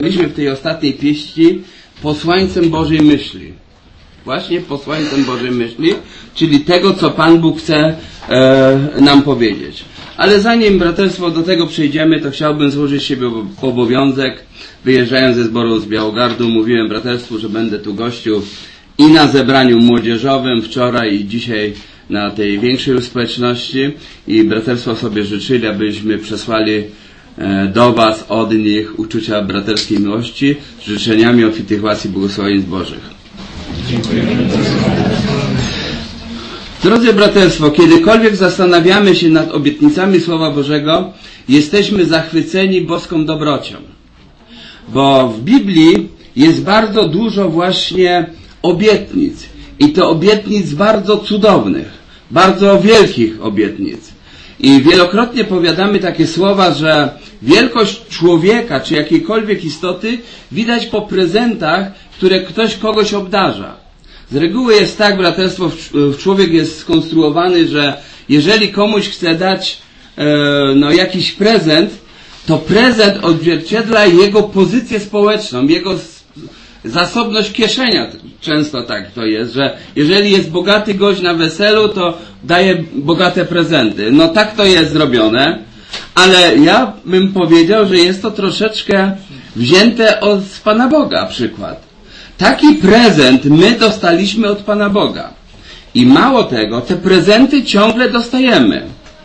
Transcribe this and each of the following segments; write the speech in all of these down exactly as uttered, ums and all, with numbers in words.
Byliśmy w tej ostatniej pieści posłańcem Bożej myśli. Właśnie posłańcem Bożej myśli, czyli tego, co Pan Bóg chce e, nam powiedzieć. Ale zanim, braterstwo, do tego przejdziemy, to chciałbym złożyć siebie obowiązek. Wyjeżdżając ze zboru z Białogardu, mówiłem braterstwu, że będę tu gościł i na zebraniu młodzieżowym wczoraj i dzisiaj na tej większej społeczności, i braterstwo sobie życzyli, abyśmy przesłali do Was, od nich uczucia braterskiej miłości z życzeniami obfitych łask i błogosławieństw Bożych. Dziękuję. Drodzy braterstwo, kiedykolwiek zastanawiamy się nad obietnicami Słowa Bożego, jesteśmy zachwyceni boską dobrocią. Bo w Biblii jest bardzo dużo właśnie obietnic. I to obietnic bardzo cudownych, bardzo wielkich obietnic. I wielokrotnie powiadamy takie słowa, że wielkość człowieka czy jakiejkolwiek istoty widać po prezentach, które ktoś kogoś obdarza. Z reguły jest tak, braterstwo, człowiek jest skonstruowany, że jeżeli komuś chce dać e, no, jakiś prezent, to prezent odzwierciedla jego pozycję społeczną, jego zasobność kieszenia. Często tak to jest, że jeżeli jest bogaty gość na weselu, to daje bogate prezenty. No tak to jest zrobione, ale ja bym powiedział, że jest to troszeczkę wzięte od Pana Boga przykład. Taki prezent my dostaliśmy od Pana Boga. I mało tego, te prezenty ciągle dostajemy.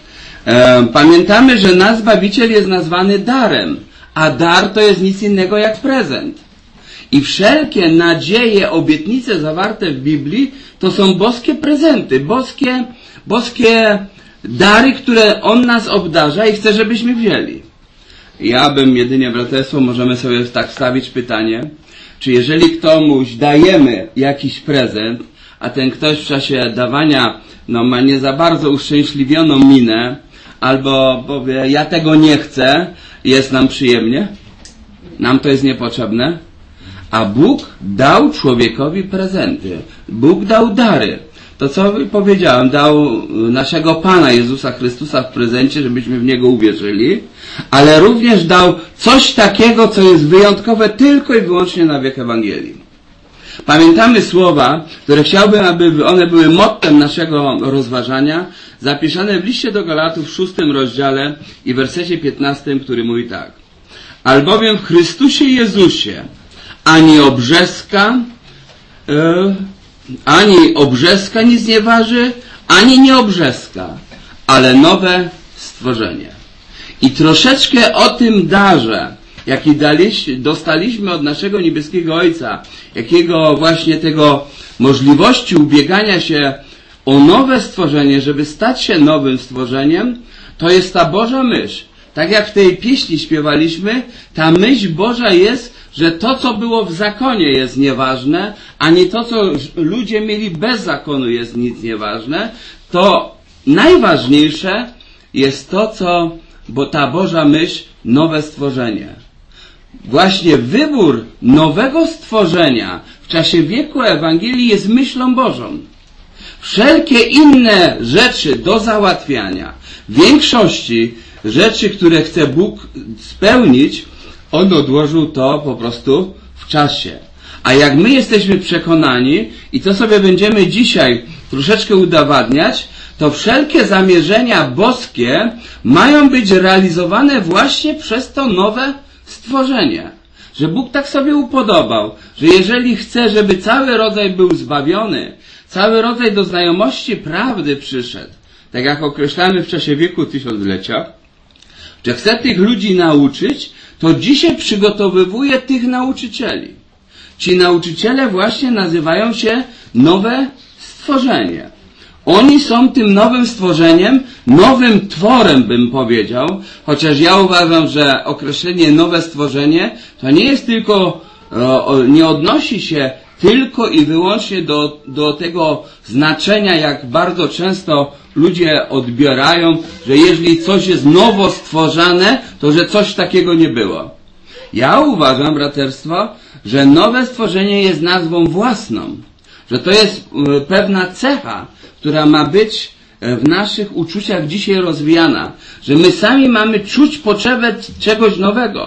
E, pamiętamy, że nasz Zbawiciel jest nazwany darem, a dar to jest nic innego jak prezent. I wszelkie nadzieje, obietnice zawarte w Biblii to są boskie prezenty, boskie, boskie dary, które On nas obdarza i chce, żebyśmy wzięli. Ja bym jedynie, braterstwo, możemy sobie tak stawić pytanie, czy jeżeli komuś dajemy jakiś prezent, a ten ktoś w czasie dawania no, ma nie za bardzo uszczęśliwioną minę, albo powie, ja tego nie chcę, jest nam przyjemnie? Nam to jest niepotrzebne? A Bóg dał człowiekowi prezenty. Bóg dał dary. To, co powiedziałem, dał naszego Pana Jezusa Chrystusa w prezencie, żebyśmy w Niego uwierzyli, ale również dał coś takiego, co jest wyjątkowe tylko i wyłącznie na wiek Ewangelii. Pamiętamy słowa, które chciałbym, aby one były mottem naszego rozważania, zapisane w liście do Galatów w szóstym rozdziale i wersecie piętnastym, który mówi tak. Albowiem w Chrystusie Jezusie ani obrzeska, yy, ani obrzeska nic nie waży, ani nie obrzeska, ale nowe stworzenie. I troszeczkę o tym darze, jaki daliśmy, dostaliśmy od naszego niebieskiego Ojca, jakiego właśnie tego możliwości ubiegania się o nowe stworzenie, żeby stać się nowym stworzeniem, to jest ta Boża myśl. Tak jak w tej pieśni śpiewaliśmy, ta myśl Boża jest, że to, co było w zakonie, jest nieważne, ani to, co ludzie mieli bez zakonu, jest nic nieważne. To najważniejsze jest to, co, bo ta Boża myśl, nowe stworzenie. Właśnie wybór nowego stworzenia w czasie wieku Ewangelii jest myślą Bożą. Wszelkie inne rzeczy do załatwiania, w większości rzeczy, które chce Bóg spełnić, On odłożył to po prostu w czasie. A jak my jesteśmy przekonani, i to sobie będziemy dzisiaj troszeczkę udowadniać, to wszelkie zamierzenia boskie mają być realizowane właśnie przez to nowe stworzenie. Że Bóg tak sobie upodobał, że jeżeli chce, żeby cały rodzaj był zbawiony, cały rodzaj do znajomości prawdy przyszedł, tak jak określamy w czasie wieku tysiąclecia, że chce tych ludzi nauczyć, to dzisiaj przygotowywuje tych nauczycieli. Ci nauczyciele właśnie nazywają się nowe stworzenie. Oni są tym nowym stworzeniem, nowym tworem, bym powiedział, chociaż ja uważam, że określenie nowe stworzenie to nie jest tylko, nie odnosi się tylko i wyłącznie do, do tego znaczenia, jak bardzo często ludzie odbierają, że jeżeli coś jest nowo stworzone, to że coś takiego nie było. Ja uważam, braterstwo, że nowe stworzenie jest nazwą własną, że to jest pewna cecha, która ma być w naszych uczuciach dzisiaj rozwijana, że my sami mamy czuć potrzebę czegoś nowego,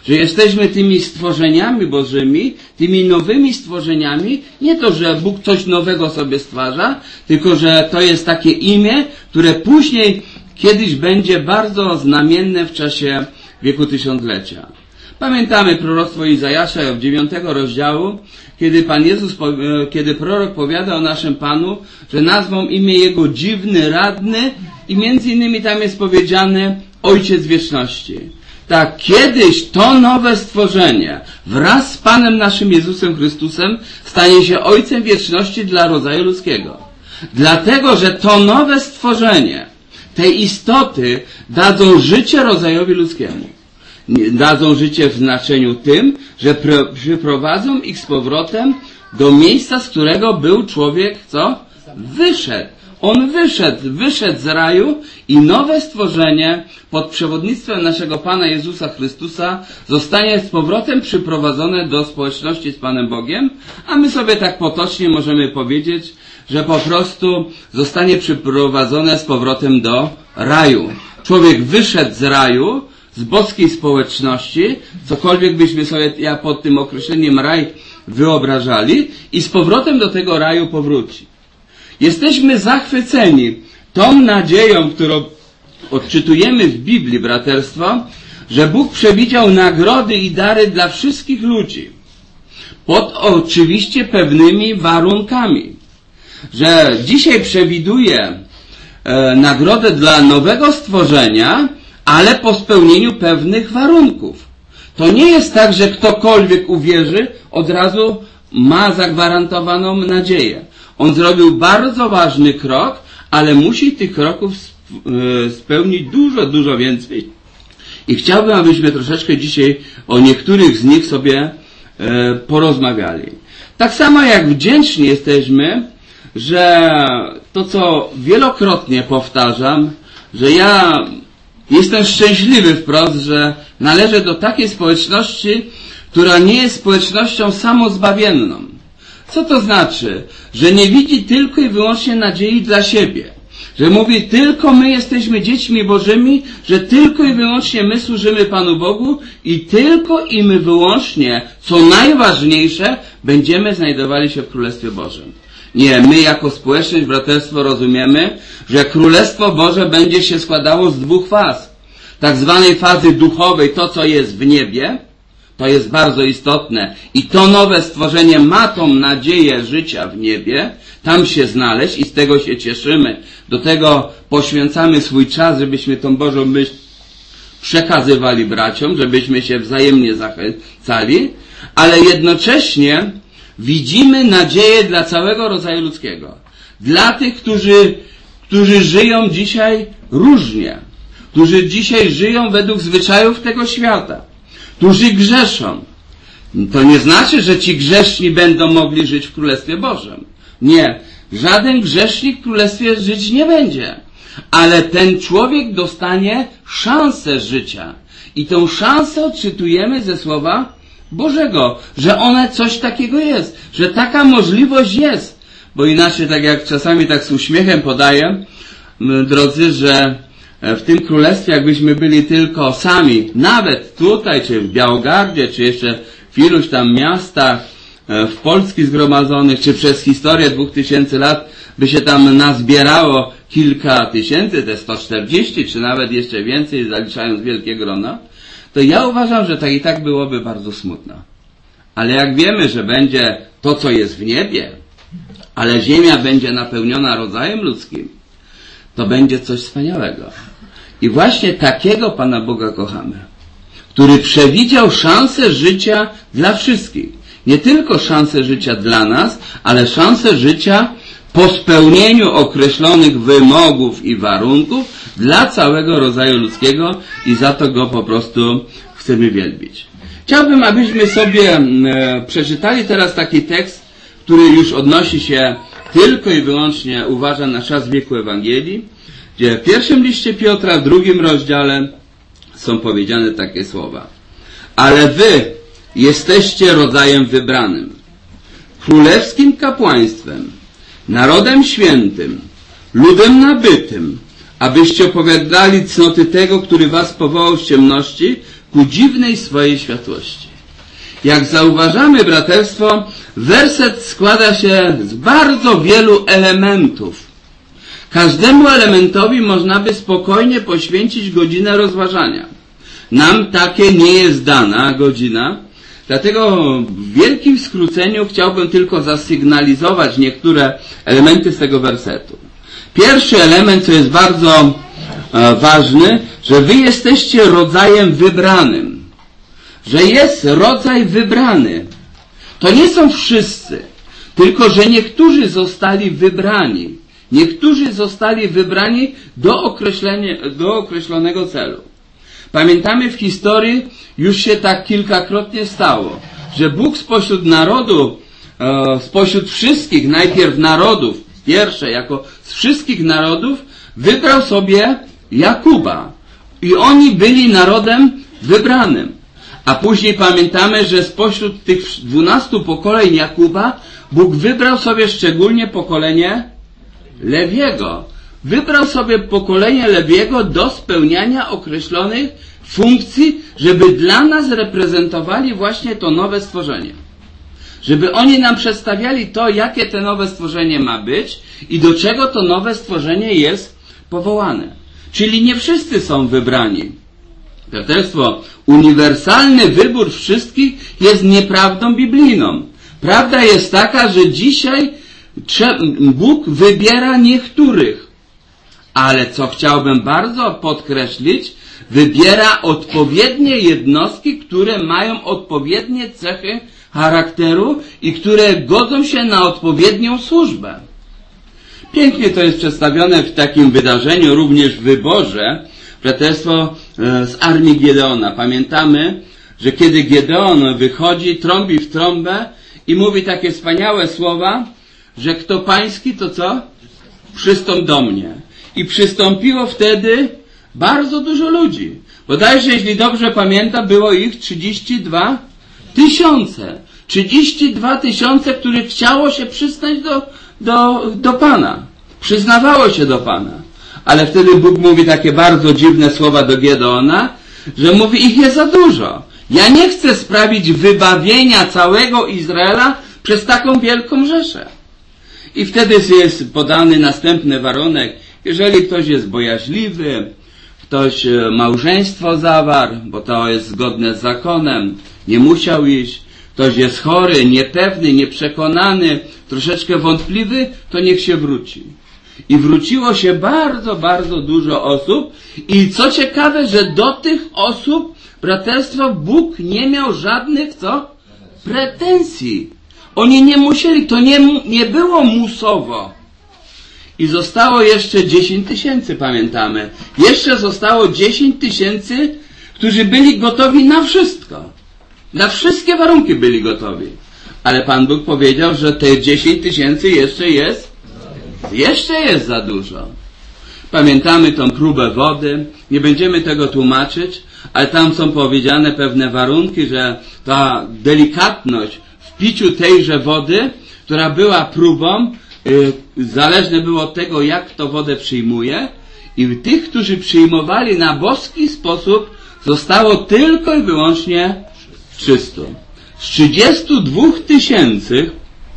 że jesteśmy tymi stworzeniami Bożymi, tymi nowymi stworzeniami, nie to, że Bóg coś nowego sobie stwarza, tylko że to jest takie imię, które później kiedyś będzie bardzo znamienne w czasie wieku tysiąclecia. Pamiętamy proroctwo Izajasza w dziewiątego rozdziału, kiedy Pan Jezus, kiedy prorok powiada o naszym Panu, że nazwą imię Jego dziwny, radny i między innymi tam jest powiedziane Ojciec wieczności. Tak, kiedyś to nowe stworzenie wraz z Panem naszym Jezusem Chrystusem stanie się Ojcem wieczności dla rodzaju ludzkiego. Dlatego, że to nowe stworzenie, te istoty dadzą życie rodzajowi ludzkiemu. Dadzą życie w znaczeniu tym, że przyprowadzą ich z powrotem do miejsca, z którego był człowiek, co? Wyszedł. On wyszedł, wyszedł z raju i nowe stworzenie pod przewodnictwem naszego Pana Jezusa Chrystusa zostanie z powrotem przyprowadzone do społeczności z Panem Bogiem, a my sobie tak potocznie możemy powiedzieć, że po prostu zostanie przyprowadzone z powrotem do raju. Człowiek wyszedł z raju, z boskiej społeczności, cokolwiek byśmy sobie ja pod tym określeniem raj wyobrażali, i z powrotem do tego raju powróci. Jesteśmy zachwyceni tą nadzieją, którą odczytujemy w Biblii, braterstwo, że Bóg przewidział nagrody i dary dla wszystkich ludzi. Pod oczywiście pewnymi warunkami. Że dzisiaj przewiduje e, nagrodę dla nowego stworzenia, ale po spełnieniu pewnych warunków. To nie jest tak, że ktokolwiek uwierzy, od razu ma zagwarantowaną nadzieję. On zrobił bardzo ważny krok, ale musi tych kroków spełnić dużo, dużo więcej. I chciałbym, abyśmy troszeczkę dzisiaj o niektórych z nich sobie porozmawiali. Tak samo jak wdzięczni jesteśmy, że to, co wielokrotnie powtarzam, że ja jestem szczęśliwy wprost, że należę do takiej społeczności, która nie jest społecznością samozbawienną. Co to znaczy? Że nie widzi tylko i wyłącznie nadziei dla siebie. Że mówi, tylko my jesteśmy dziećmi Bożymi, że tylko i wyłącznie my służymy Panu Bogu i tylko i my wyłącznie, co najważniejsze, będziemy znajdowali się w Królestwie Bożym. Nie, my jako społeczność, braterstwo rozumiemy, że Królestwo Boże będzie się składało z dwóch faz. Tak zwanej fazy duchowej, to co jest w niebie, to jest bardzo istotne i to nowe stworzenie ma tą nadzieję życia w niebie, tam się znaleźć i z tego się cieszymy. Do tego poświęcamy swój czas, żebyśmy tą Bożą myśl przekazywali braciom, żebyśmy się wzajemnie zachęcali, ale jednocześnie widzimy nadzieję dla całego rodzaju ludzkiego. Dla tych, którzy, którzy żyją dzisiaj różnie, którzy dzisiaj żyją według zwyczajów tego świata, którzy grzeszą. To nie znaczy, że ci grzeszni będą mogli żyć w Królestwie Bożym. Nie. Żaden grzesznik w Królestwie żyć nie będzie. Ale ten człowiek dostanie szansę życia. I tą szansę odczytujemy ze Słowa Bożego, że ona coś takiego jest, że taka możliwość jest. Bo inaczej, tak jak czasami tak z uśmiechem podaję, drodzy, że w tym królestwie, jakbyśmy byli tylko sami, nawet tutaj, czy w Białogardzie, czy jeszcze w iluś tam miastach w Polski zgromadzonych, czy przez historię dwóch tysięcy lat, by się tam nazbierało kilka tysięcy, te sto czterdzieści, czy nawet jeszcze więcej, zaliczając wielkie grono, to ja uważam, że tak i tak byłoby bardzo smutno. Ale jak wiemy, że będzie to, co jest w niebie, ale ziemia będzie napełniona rodzajem ludzkim, to będzie coś wspaniałego. I właśnie takiego Pana Boga kochamy, który przewidział szansę życia dla wszystkich. Nie tylko szansę życia dla nas, ale szansę życia po spełnieniu określonych wymogów i warunków dla całego rodzaju ludzkiego i za to Go po prostu chcemy wielbić. Chciałbym, abyśmy sobie e, przeczytali teraz taki tekst, który już odnosi się tylko i wyłącznie, uważam, na czas wieku Ewangelii, gdzie w pierwszym liście Piotra, w drugim rozdziale są powiedziane takie słowa. Ale wy jesteście rodzajem wybranym, królewskim kapłaństwem, narodem świętym, ludem nabytym, abyście opowiadali cnoty tego, który was powołał z ciemności ku dziwnej swojej światłości. Jak zauważamy, braterstwo, werset składa się z bardzo wielu elementów. Każdemu elementowi można by spokojnie poświęcić godzinę rozważania. Nam takie nie jest dana godzina, dlatego w wielkim skróceniu chciałbym tylko zasygnalizować niektóre elementy z tego wersetu. Pierwszy element, co jest bardzo e, ważny, że wy jesteście rodzajem wybranym. Że jest rodzaj wybrany. To nie są wszyscy, tylko że niektórzy zostali wybrani. Niektórzy zostali wybrani do, określenia, do określonego celu. Pamiętamy, w historii już się tak kilkakrotnie stało, że Bóg spośród narodu, e, spośród wszystkich, najpierw narodów, pierwsze, jako z wszystkich narodów, wybrał sobie Jakuba. I oni byli narodem wybranym. A później pamiętamy, że spośród tych dwunastu pokoleń Jakuba, Bóg wybrał sobie szczególnie pokolenie Lewiego. Wybrał sobie pokolenie Lewiego do spełniania określonych funkcji, żeby dla nas reprezentowali właśnie to nowe stworzenie. Żeby oni nam przedstawiali to, jakie to nowe stworzenie ma być i do czego to nowe stworzenie jest powołane. Czyli nie wszyscy są wybrani. Braterstwo, uniwersalny wybór wszystkich jest nieprawdą biblijną. Prawda jest taka, że dzisiaj Bóg wybiera niektórych. Ale co chciałbym bardzo podkreślić, wybiera odpowiednie jednostki, które mają odpowiednie cechy charakteru i które godzą się na odpowiednią służbę. Pięknie to jest przedstawione w takim wydarzeniu, również w wyborze, braterstwo, z armii Gedeona. Pamiętamy, że kiedy Gedeon wychodzi, trąbi w trąbę i mówi takie wspaniałe słowa, że kto pański, to co? Przystąp do mnie. I przystąpiło wtedy bardzo dużo ludzi. Bodajże, jeśli dobrze pamiętam, było ich trzydzieści dwa tysiące. trzydzieści dwa tysiące, których chciało się przystać do, do, do Pana. Przyznawało się do Pana. Ale wtedy Bóg mówi takie bardzo dziwne słowa do Gedeona, że mówi, ich jest za dużo. Ja nie chcę sprawić wybawienia całego Izraela przez taką wielką rzeszę. I wtedy jest podany następny warunek. Jeżeli ktoś jest bojaźliwy, ktoś małżeństwo zawarł, bo to jest zgodne z zakonem, nie musiał iść, ktoś jest chory, niepewny, nieprzekonany, troszeczkę wątpliwy, to niech się wróci. I wróciło się bardzo, bardzo dużo osób. I co ciekawe, że do tych osób, braterstwo, Bóg nie miał żadnych, co? Pretensji. Oni nie musieli, to nie, nie było musowo. I zostało jeszcze dziesięć tysięcy, pamiętamy. Jeszcze zostało dziesięć tysięcy, którzy byli gotowi na wszystko. Na wszystkie warunki byli gotowi. Ale Pan Bóg powiedział, że te dziesięć tysięcy jeszcze jest Jeszcze jest za dużo. Pamiętamy tą próbę wody. Nie będziemy tego tłumaczyć, ale tam są powiedziane pewne warunki, że ta delikatność w piciu tejże wody, która była próbą, yy, zależne było od tego, jak to wodę przyjmuje. I tych, którzy przyjmowali na boski sposób, zostało tylko i wyłącznie trzystu. Z trzydziestu dwóch tysięcy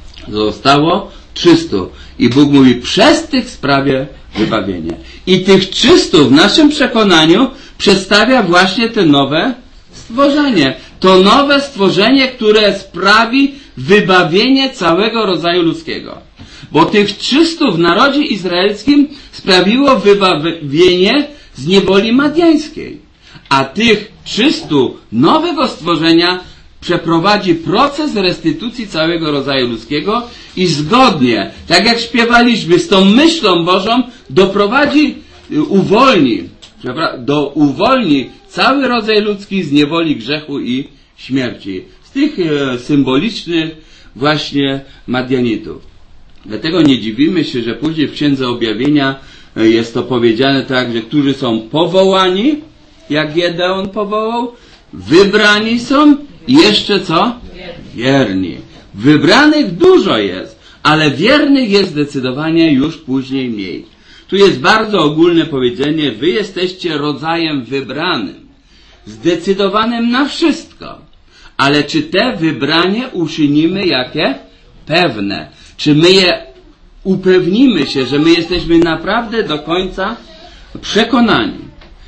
zostało trzysta. I Bóg mówi, przez tych sprawie wybawienie. I tych trzystu w naszym przekonaniu przedstawia właśnie te nowe stworzenie. To nowe stworzenie, które sprawi wybawienie całego rodzaju ludzkiego. Bo tych trzystu w narodzie izraelskim sprawiło wybawienie z niewoli madiańskiej. A tych trzystu nowego stworzenia przeprowadzi proces restytucji całego rodzaju ludzkiego i zgodnie, tak jak śpiewaliśmy, z tą myślą Bożą doprowadzi, uwolni, do, uwolni cały rodzaj ludzki z niewoli grzechu i śmierci. Z tych e, symbolicznych właśnie Madianitów. Dlatego nie dziwimy się, że później w Księdze Objawienia e, jest to powiedziane tak, że którzy są powołani, jak Gedeon powołał, wybrani są i jeszcze co? Wierni. Wybranych dużo jest, ale wiernych jest zdecydowanie już później mniej. Tu jest bardzo ogólne powiedzenie, wy jesteście rodzajem wybranym. zdecydowanym na wszystko. Ale czy te wybranie uczynimy jakie? Pewne. Czy my je upewnimy się, że my jesteśmy naprawdę do końca przekonani?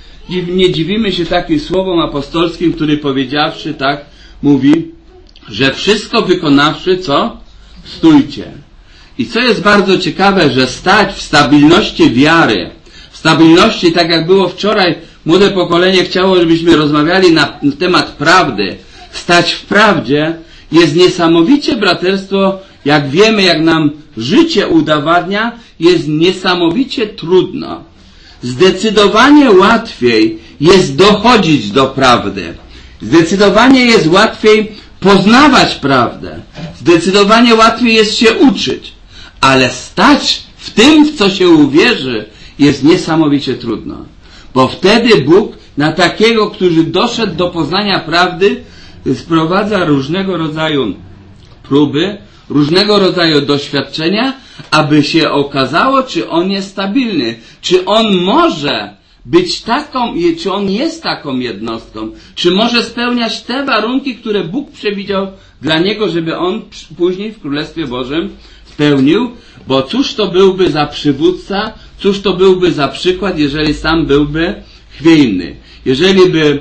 Nie dziwimy się takim słowom apostolskim, który powiedziawszy tak, mówi, że wszystko wykonawszy, co? Stójcie. I co jest bardzo ciekawe, że stać w stabilności wiary, w stabilności, tak jak było wczoraj, młode pokolenie chciało, żebyśmy rozmawiali na temat prawdy, stać w prawdzie, jest niesamowicie, braterstwo, jak wiemy, jak nam życie udowadnia, jest niesamowicie trudno. Zdecydowanie łatwiej jest dochodzić do prawdy. Zdecydowanie jest łatwiej poznawać prawdę. Zdecydowanie łatwiej jest się uczyć. Ale stać w tym, w co się uwierzy, jest niesamowicie trudno. Bo wtedy Bóg na takiego, który doszedł do poznania prawdy, sprowadza różnego rodzaju próby, różnego rodzaju doświadczenia, aby się okazało, czy on jest stabilny, czy on może być taką, czy on jest taką jednostką, czy może spełniać te warunki, które Bóg przewidział dla niego, żeby on później w Królestwie Bożym spełnił, bo cóż to byłby za przywódca, cóż to byłby za przykład, jeżeli sam byłby chwiejny, jeżeli by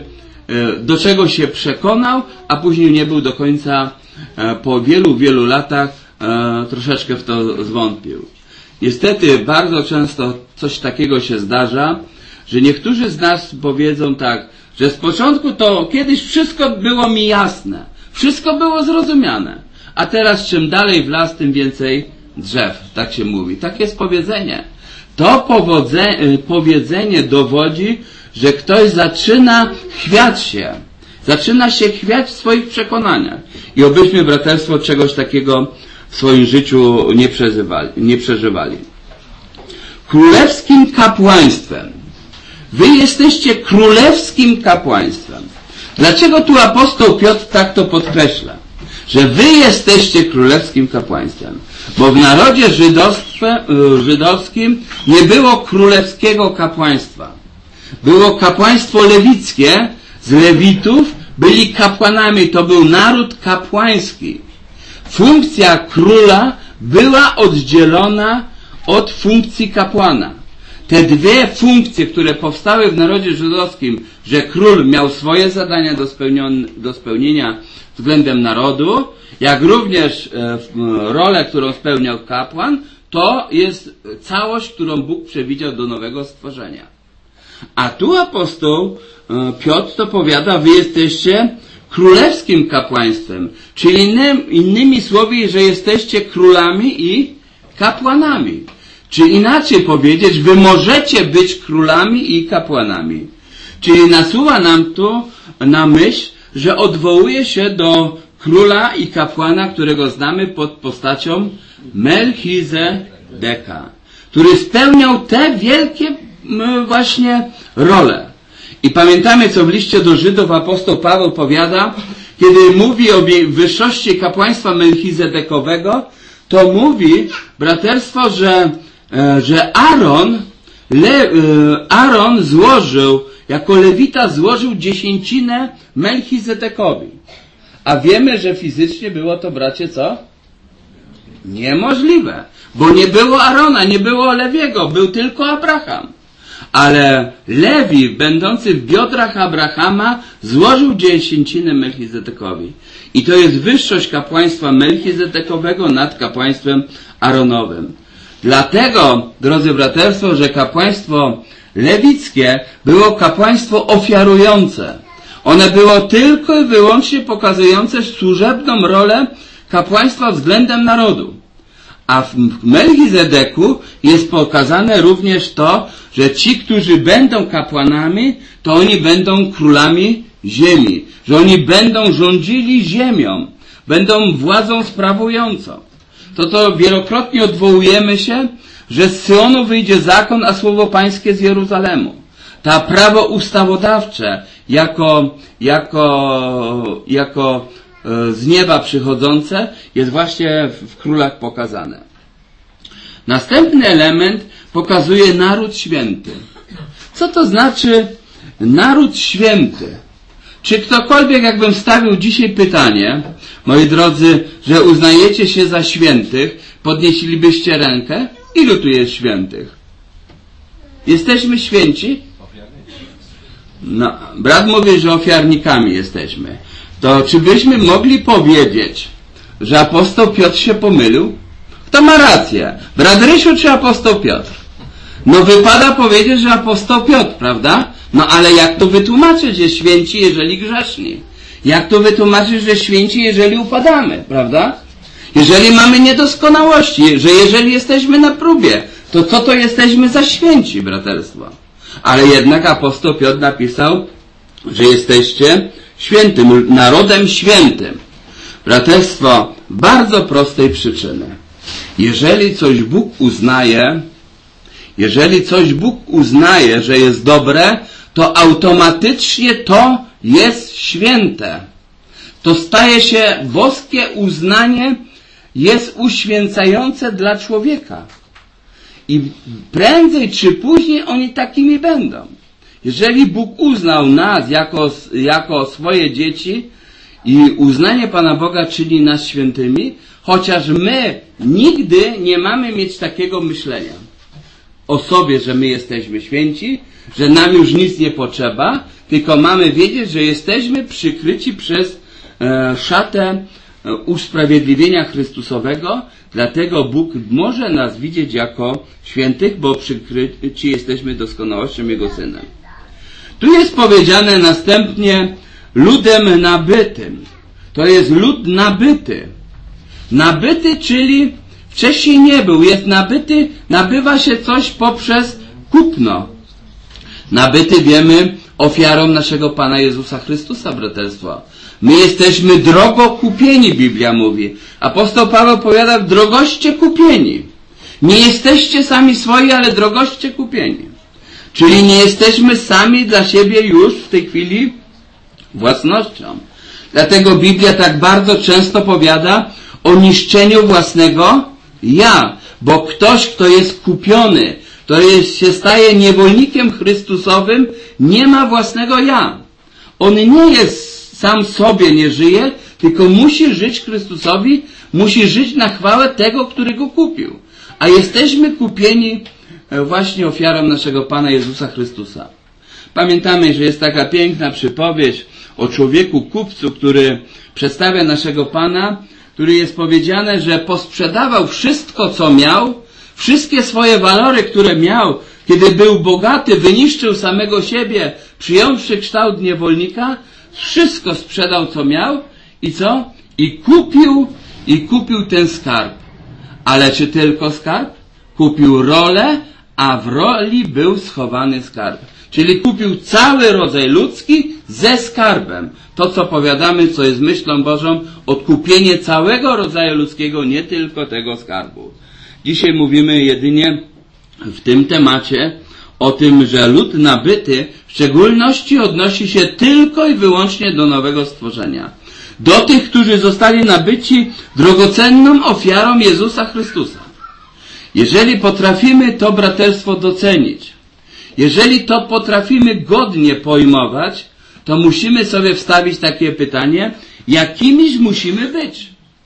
do czego się przekonał, a później nie był do końca po wielu, wielu latach troszeczkę w to zwątpił. Niestety bardzo często coś takiego się zdarza, że niektórzy z nas powiedzą tak, że z początku to kiedyś wszystko było mi jasne, wszystko było zrozumiane, a teraz czym dalej w las, tym więcej drzew, tak się mówi. Tak jest powiedzenie. To powiedzenie dowodzi, że ktoś zaczyna chwiać się, zaczyna się chwiać w swoich przekonaniach. I obyśmy, braterstwo, czegoś takiego w swoim życiu nie przeżywali. Nie przeżywali. Królewskim kapłaństwem. Wy jesteście królewskim kapłaństwem. Dlaczego tu apostoł Piotr tak to podkreśla? Że wy jesteście królewskim kapłaństwem. Bo w narodzie żydowskim nie było królewskiego kapłaństwa. Było kapłaństwo lewickie, z lewitów byli kapłanami, to był naród kapłański. Funkcja króla była oddzielona od funkcji kapłana. Te dwie funkcje, które powstały w narodzie żydowskim, że król miał swoje zadania do, do spełnienia względem narodu, jak również e, rolę, którą spełniał kapłan, to jest całość, którą Bóg przewidział do nowego stworzenia. A tu apostoł e, Piotr to powiada, wy jesteście królewskim kapłaństwem, czyli innym, innymi słowy, że jesteście królami i kapłanami. Czy inaczej powiedzieć, wy możecie być królami i kapłanami. Czyli nasuwa nam tu na myśl, że odwołuje się do króla i kapłana, którego znamy pod postacią Melchizedeka, który spełniał te wielkie właśnie role. I pamiętamy, co w liście do Żydów apostoł Paweł powiada, kiedy mówi o wyższości kapłaństwa Melchizedekowego, to mówi, braterstwo, że, że Aaron, Le, Aaron złożył, jako lewita złożył dziesięcinę Melchizedekowi. A wiemy, że fizycznie było to, bracie, co? Niemożliwe. Bo nie było Arona, nie było Lewiego, był tylko Abraham. Ale Lewi, będący w biodrach Abrahama, złożył dziesięcinę Melchizedekowi. I to jest wyższość kapłaństwa Melchizedekowego nad kapłaństwem Aaronowym. Dlatego, drodzy braterstwo, że kapłaństwo lewickie było kapłaństwo ofiarujące. One było tylko i wyłącznie pokazujące służebną rolę kapłaństwa względem narodu. A w Melchizedeku jest pokazane również to, że ci, którzy będą kapłanami, to oni będą królami ziemi. Że oni będą rządzili ziemią. Będą władzą sprawującą. To to wielokrotnie odwołujemy się, że z Syonu wyjdzie zakon, a słowo pańskie z Jeruzalemu. Ta prawo ustawodawcze jako, jako, jako z nieba przychodzące jest właśnie w królach pokazane. Następny element pokazuje naród święty. Co to znaczy naród święty? Czy ktokolwiek, jakbym stawił dzisiaj pytanie, moi drodzy, że uznajecie się za świętych, podnieślibyście rękę? Ilu tu jest świętych? Jesteśmy święci? No, brat mówi, że ofiarnikami jesteśmy. To czy byśmy mogli powiedzieć, że apostoł Piotr się pomylił? Kto ma rację? Brat Rysiu czy apostoł Piotr? No wypada powiedzieć, że apostoł Piotr, prawda? No ale jak to wytłumaczyć, że święci, jeżeli grzeszni? Jak to wytłumaczyć, że święci, jeżeli upadamy, prawda? Jeżeli mamy niedoskonałości, że jeżeli jesteśmy na próbie, to co to jesteśmy za święci, braterstwo? Ale jednak apostoł Piotr napisał, że jesteście świętym, narodem świętym. Braterstwo, bardzo prostej przyczyny. Jeżeli coś Bóg uznaje, jeżeli coś Bóg uznaje, że jest dobre, to automatycznie to jest święte. To staje się, boskie uznanie jest uświęcające dla człowieka. I prędzej czy później oni takimi będą. Jeżeli Bóg uznał nas jako, jako swoje dzieci i uznanie Pana Boga czyni nas świętymi, chociaż my nigdy nie mamy mieć takiego myślenia o sobie, że my jesteśmy święci, że nam już nic nie potrzeba, tylko mamy wiedzieć, że jesteśmy przykryci przez e, szatę e, usprawiedliwienia Chrystusowego, dlatego Bóg może nas widzieć jako świętych, bo przykryci jesteśmy doskonałością Jego Synem. Tu jest powiedziane następnie ludem nabytym. To jest lud nabyty. Nabyty, czyli wcześniej nie był. Jest nabyty, nabywa się coś poprzez kupno. Nabyty, wiemy, ofiarą naszego Pana Jezusa Chrystusa, braterstwo. My jesteśmy drogo kupieni, Biblia mówi. Apostoł Paweł powiada, drogoście kupieni. Nie jesteście sami swoi, ale drogoście kupieni. Czyli nie jesteśmy sami dla siebie już w tej chwili własnością. Dlatego Biblia tak bardzo często powiada o niszczeniu własnego ja. Bo ktoś, kto jest kupiony, kto jest, się staje niewolnikiem Chrystusowym, nie ma własnego ja. On nie jest sam sobie, nie żyje, tylko musi żyć Chrystusowi, musi żyć na chwałę tego, który go kupił. A jesteśmy kupieni właśnie ofiarą naszego Pana Jezusa Chrystusa. Pamiętamy, że jest taka piękna przypowieść o człowieku kupcu, który przedstawia naszego Pana, który jest powiedziane, że posprzedawał wszystko, co miał, wszystkie swoje walory, które miał, kiedy był bogaty, wyniszczył samego siebie, przyjąwszy kształt niewolnika, wszystko sprzedał, co miał i co? I kupił, i kupił ten skarb. Ale czy tylko skarb? Kupił rolę, a w roli był schowany skarb. Czyli kupił cały rodzaj ludzki ze skarbem. To, co powiadamy, co jest myślą Bożą, odkupienie całego rodzaju ludzkiego, nie tylko tego skarbu. Dzisiaj mówimy jedynie w tym temacie o tym, że lud nabyty w szczególności odnosi się tylko i wyłącznie do nowego stworzenia. Do tych, którzy zostali nabyci drogocenną ofiarą Jezusa Chrystusa. Jeżeli potrafimy to braterstwo docenić, jeżeli to potrafimy godnie pojmować, to musimy sobie wstawić takie pytanie, jakimiś musimy być.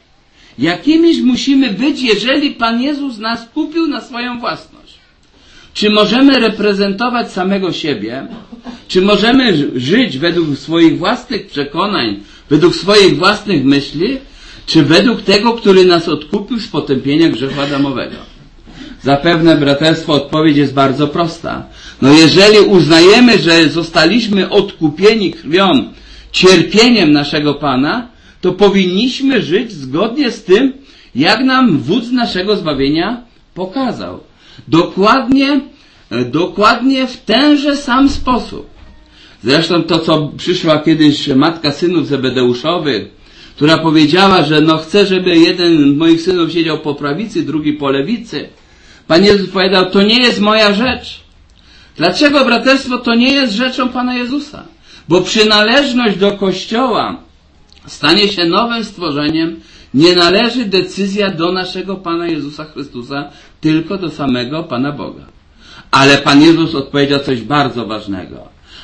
Jakimiś musimy być, jeżeli Pan Jezus nas kupił na swoją własność. Czy możemy reprezentować samego siebie? Czy możemy żyć według swoich własnych przekonań, według swoich własnych myśli? Czy według tego, który nas odkupił z potępienia grzechu Adamowego? Zapewne, braterstwo, odpowiedź jest bardzo prosta. No jeżeli uznajemy, że zostaliśmy odkupieni krwią, cierpieniem naszego Pana, to powinniśmy żyć zgodnie z tym, jak nam wódz naszego zbawienia pokazał. Dokładnie, dokładnie w tenże sam sposób. Zresztą to, co przyszła kiedyś matka synów Zebedeuszowych, która powiedziała, że no chcę, żeby jeden z moich synów siedział po prawicy, drugi po lewicy. Pan Jezus powiedział, to nie jest moja rzecz. Dlaczego, braterstwo, to nie jest rzeczą Pana Jezusa? Bo przynależność do Kościoła stanie się nowym stworzeniem, nie należy decyzja do naszego Pana Jezusa Chrystusa, tylko do samego Pana Boga. Ale Pan Jezus odpowiedział coś bardzo ważnego.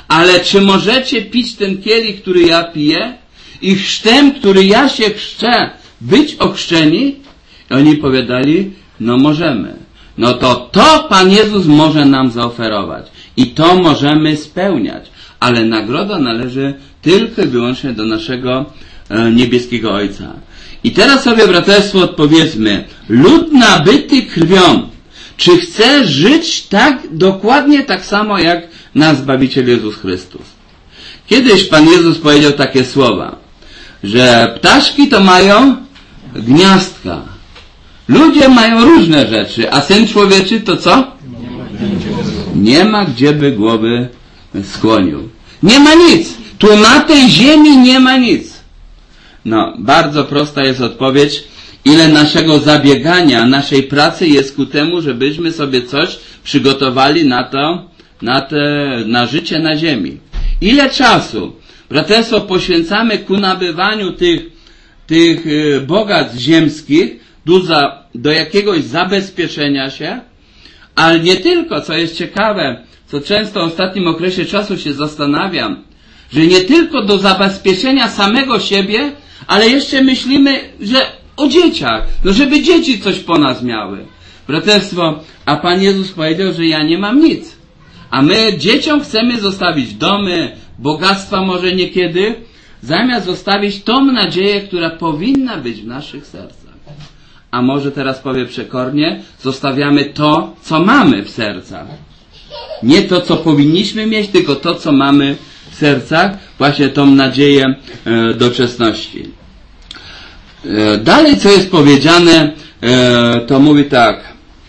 ale czy możecie pić ten kielich, który ja piję i chrztem, który ja się chrzczę, być ochrzczeni? I oni powiadali, no możemy. No to to Pan Jezus może nam zaoferować i to możemy spełniać, ale nagroda należy tylko i wyłącznie do naszego e, niebieskiego Ojca. I teraz sobie, braterstwo, odpowiedzmy, lud nabyty krwią, czy chce żyć tak, dokładnie tak samo jak nasz Zbawiciel Jezus Chrystus? Kiedyś Pan Jezus powiedział takie słowa, że ptaszki to mają gniazdka, ludzie mają różne rzeczy, a Syn Człowieczy to co? Nie ma gdzie by głowy skłonił. Nie ma nic. Tu na tej ziemi nie ma nic. No, bardzo prosta jest odpowiedź, ile naszego zabiegania, naszej pracy jest ku temu, żebyśmy sobie coś przygotowali na to, na te, na życie na ziemi. Ile czasu, braterstwo, poświęcamy ku nabywaniu tych, tych bogactw ziemskich do, za, do jakiegoś zabezpieczenia się, ale nie tylko, co jest ciekawe, co często w ostatnim okresie czasu się zastanawiam, że nie tylko do zabezpieczenia samego siebie, ale jeszcze myślimy, że o dzieciach, no żeby dzieci coś po nas miały. Braterstwo, a Pan Jezus powiedział, że ja nie mam nic. A my dzieciom chcemy zostawić domy, bogactwa może niekiedy, zamiast zostawić tą nadzieję, która powinna być w naszych sercach. A może teraz powiem przekornie, zostawiamy to, co mamy w sercach. Nie to, co powinniśmy mieć, tylko to, co mamy w sercach, właśnie tą nadzieję e, doczesności. E, dalej, co jest powiedziane, e, to mówi tak.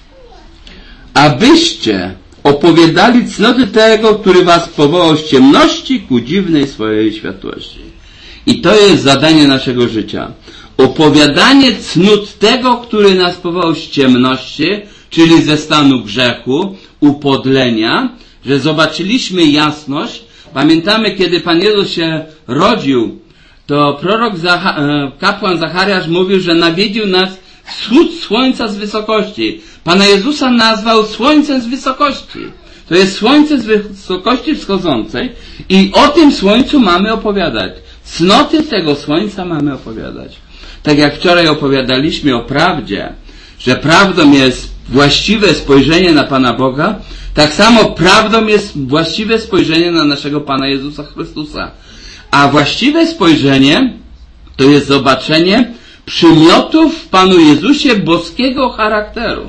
Abyście opowiadali cnoty tego, który was powołał z ciemności ku dziwnej swojej światłości. I to jest zadanie naszego życia. Opowiadanie cnót tego, który nas powołał z ciemności, czyli ze stanu grzechu, upodlenia, że zobaczyliśmy jasność. Pamiętamy, kiedy Pan Jezus się rodził, to prorok Zacha- kapłan Zachariasz mówił, że nawiedził nas wschód słońca z wysokości. Pana Jezusa nazwał słońcem z wysokości. To jest słońce z wysokości wschodzącej i o tym słońcu mamy opowiadać. Cnoty tego słońca mamy opowiadać. Tak jak wczoraj opowiadaliśmy o prawdzie, że prawdą jest właściwe spojrzenie na Pana Boga, tak samo prawdą jest właściwe spojrzenie na naszego Pana Jezusa Chrystusa. A właściwe spojrzenie to jest zobaczenie przymiotów w Panu Jezusie boskiego charakteru.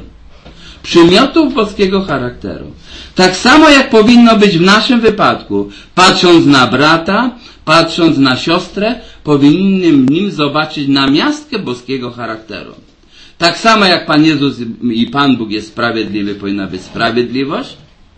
Przymiotów boskiego charakteru. Tak samo jak powinno być w naszym wypadku. Patrząc na brata, patrząc na siostrę, powinnym w nim zobaczyć namiastkę boskiego charakteru. Tak samo jak Pan Jezus i Pan Bóg jest sprawiedliwy, powinna być sprawiedliwość,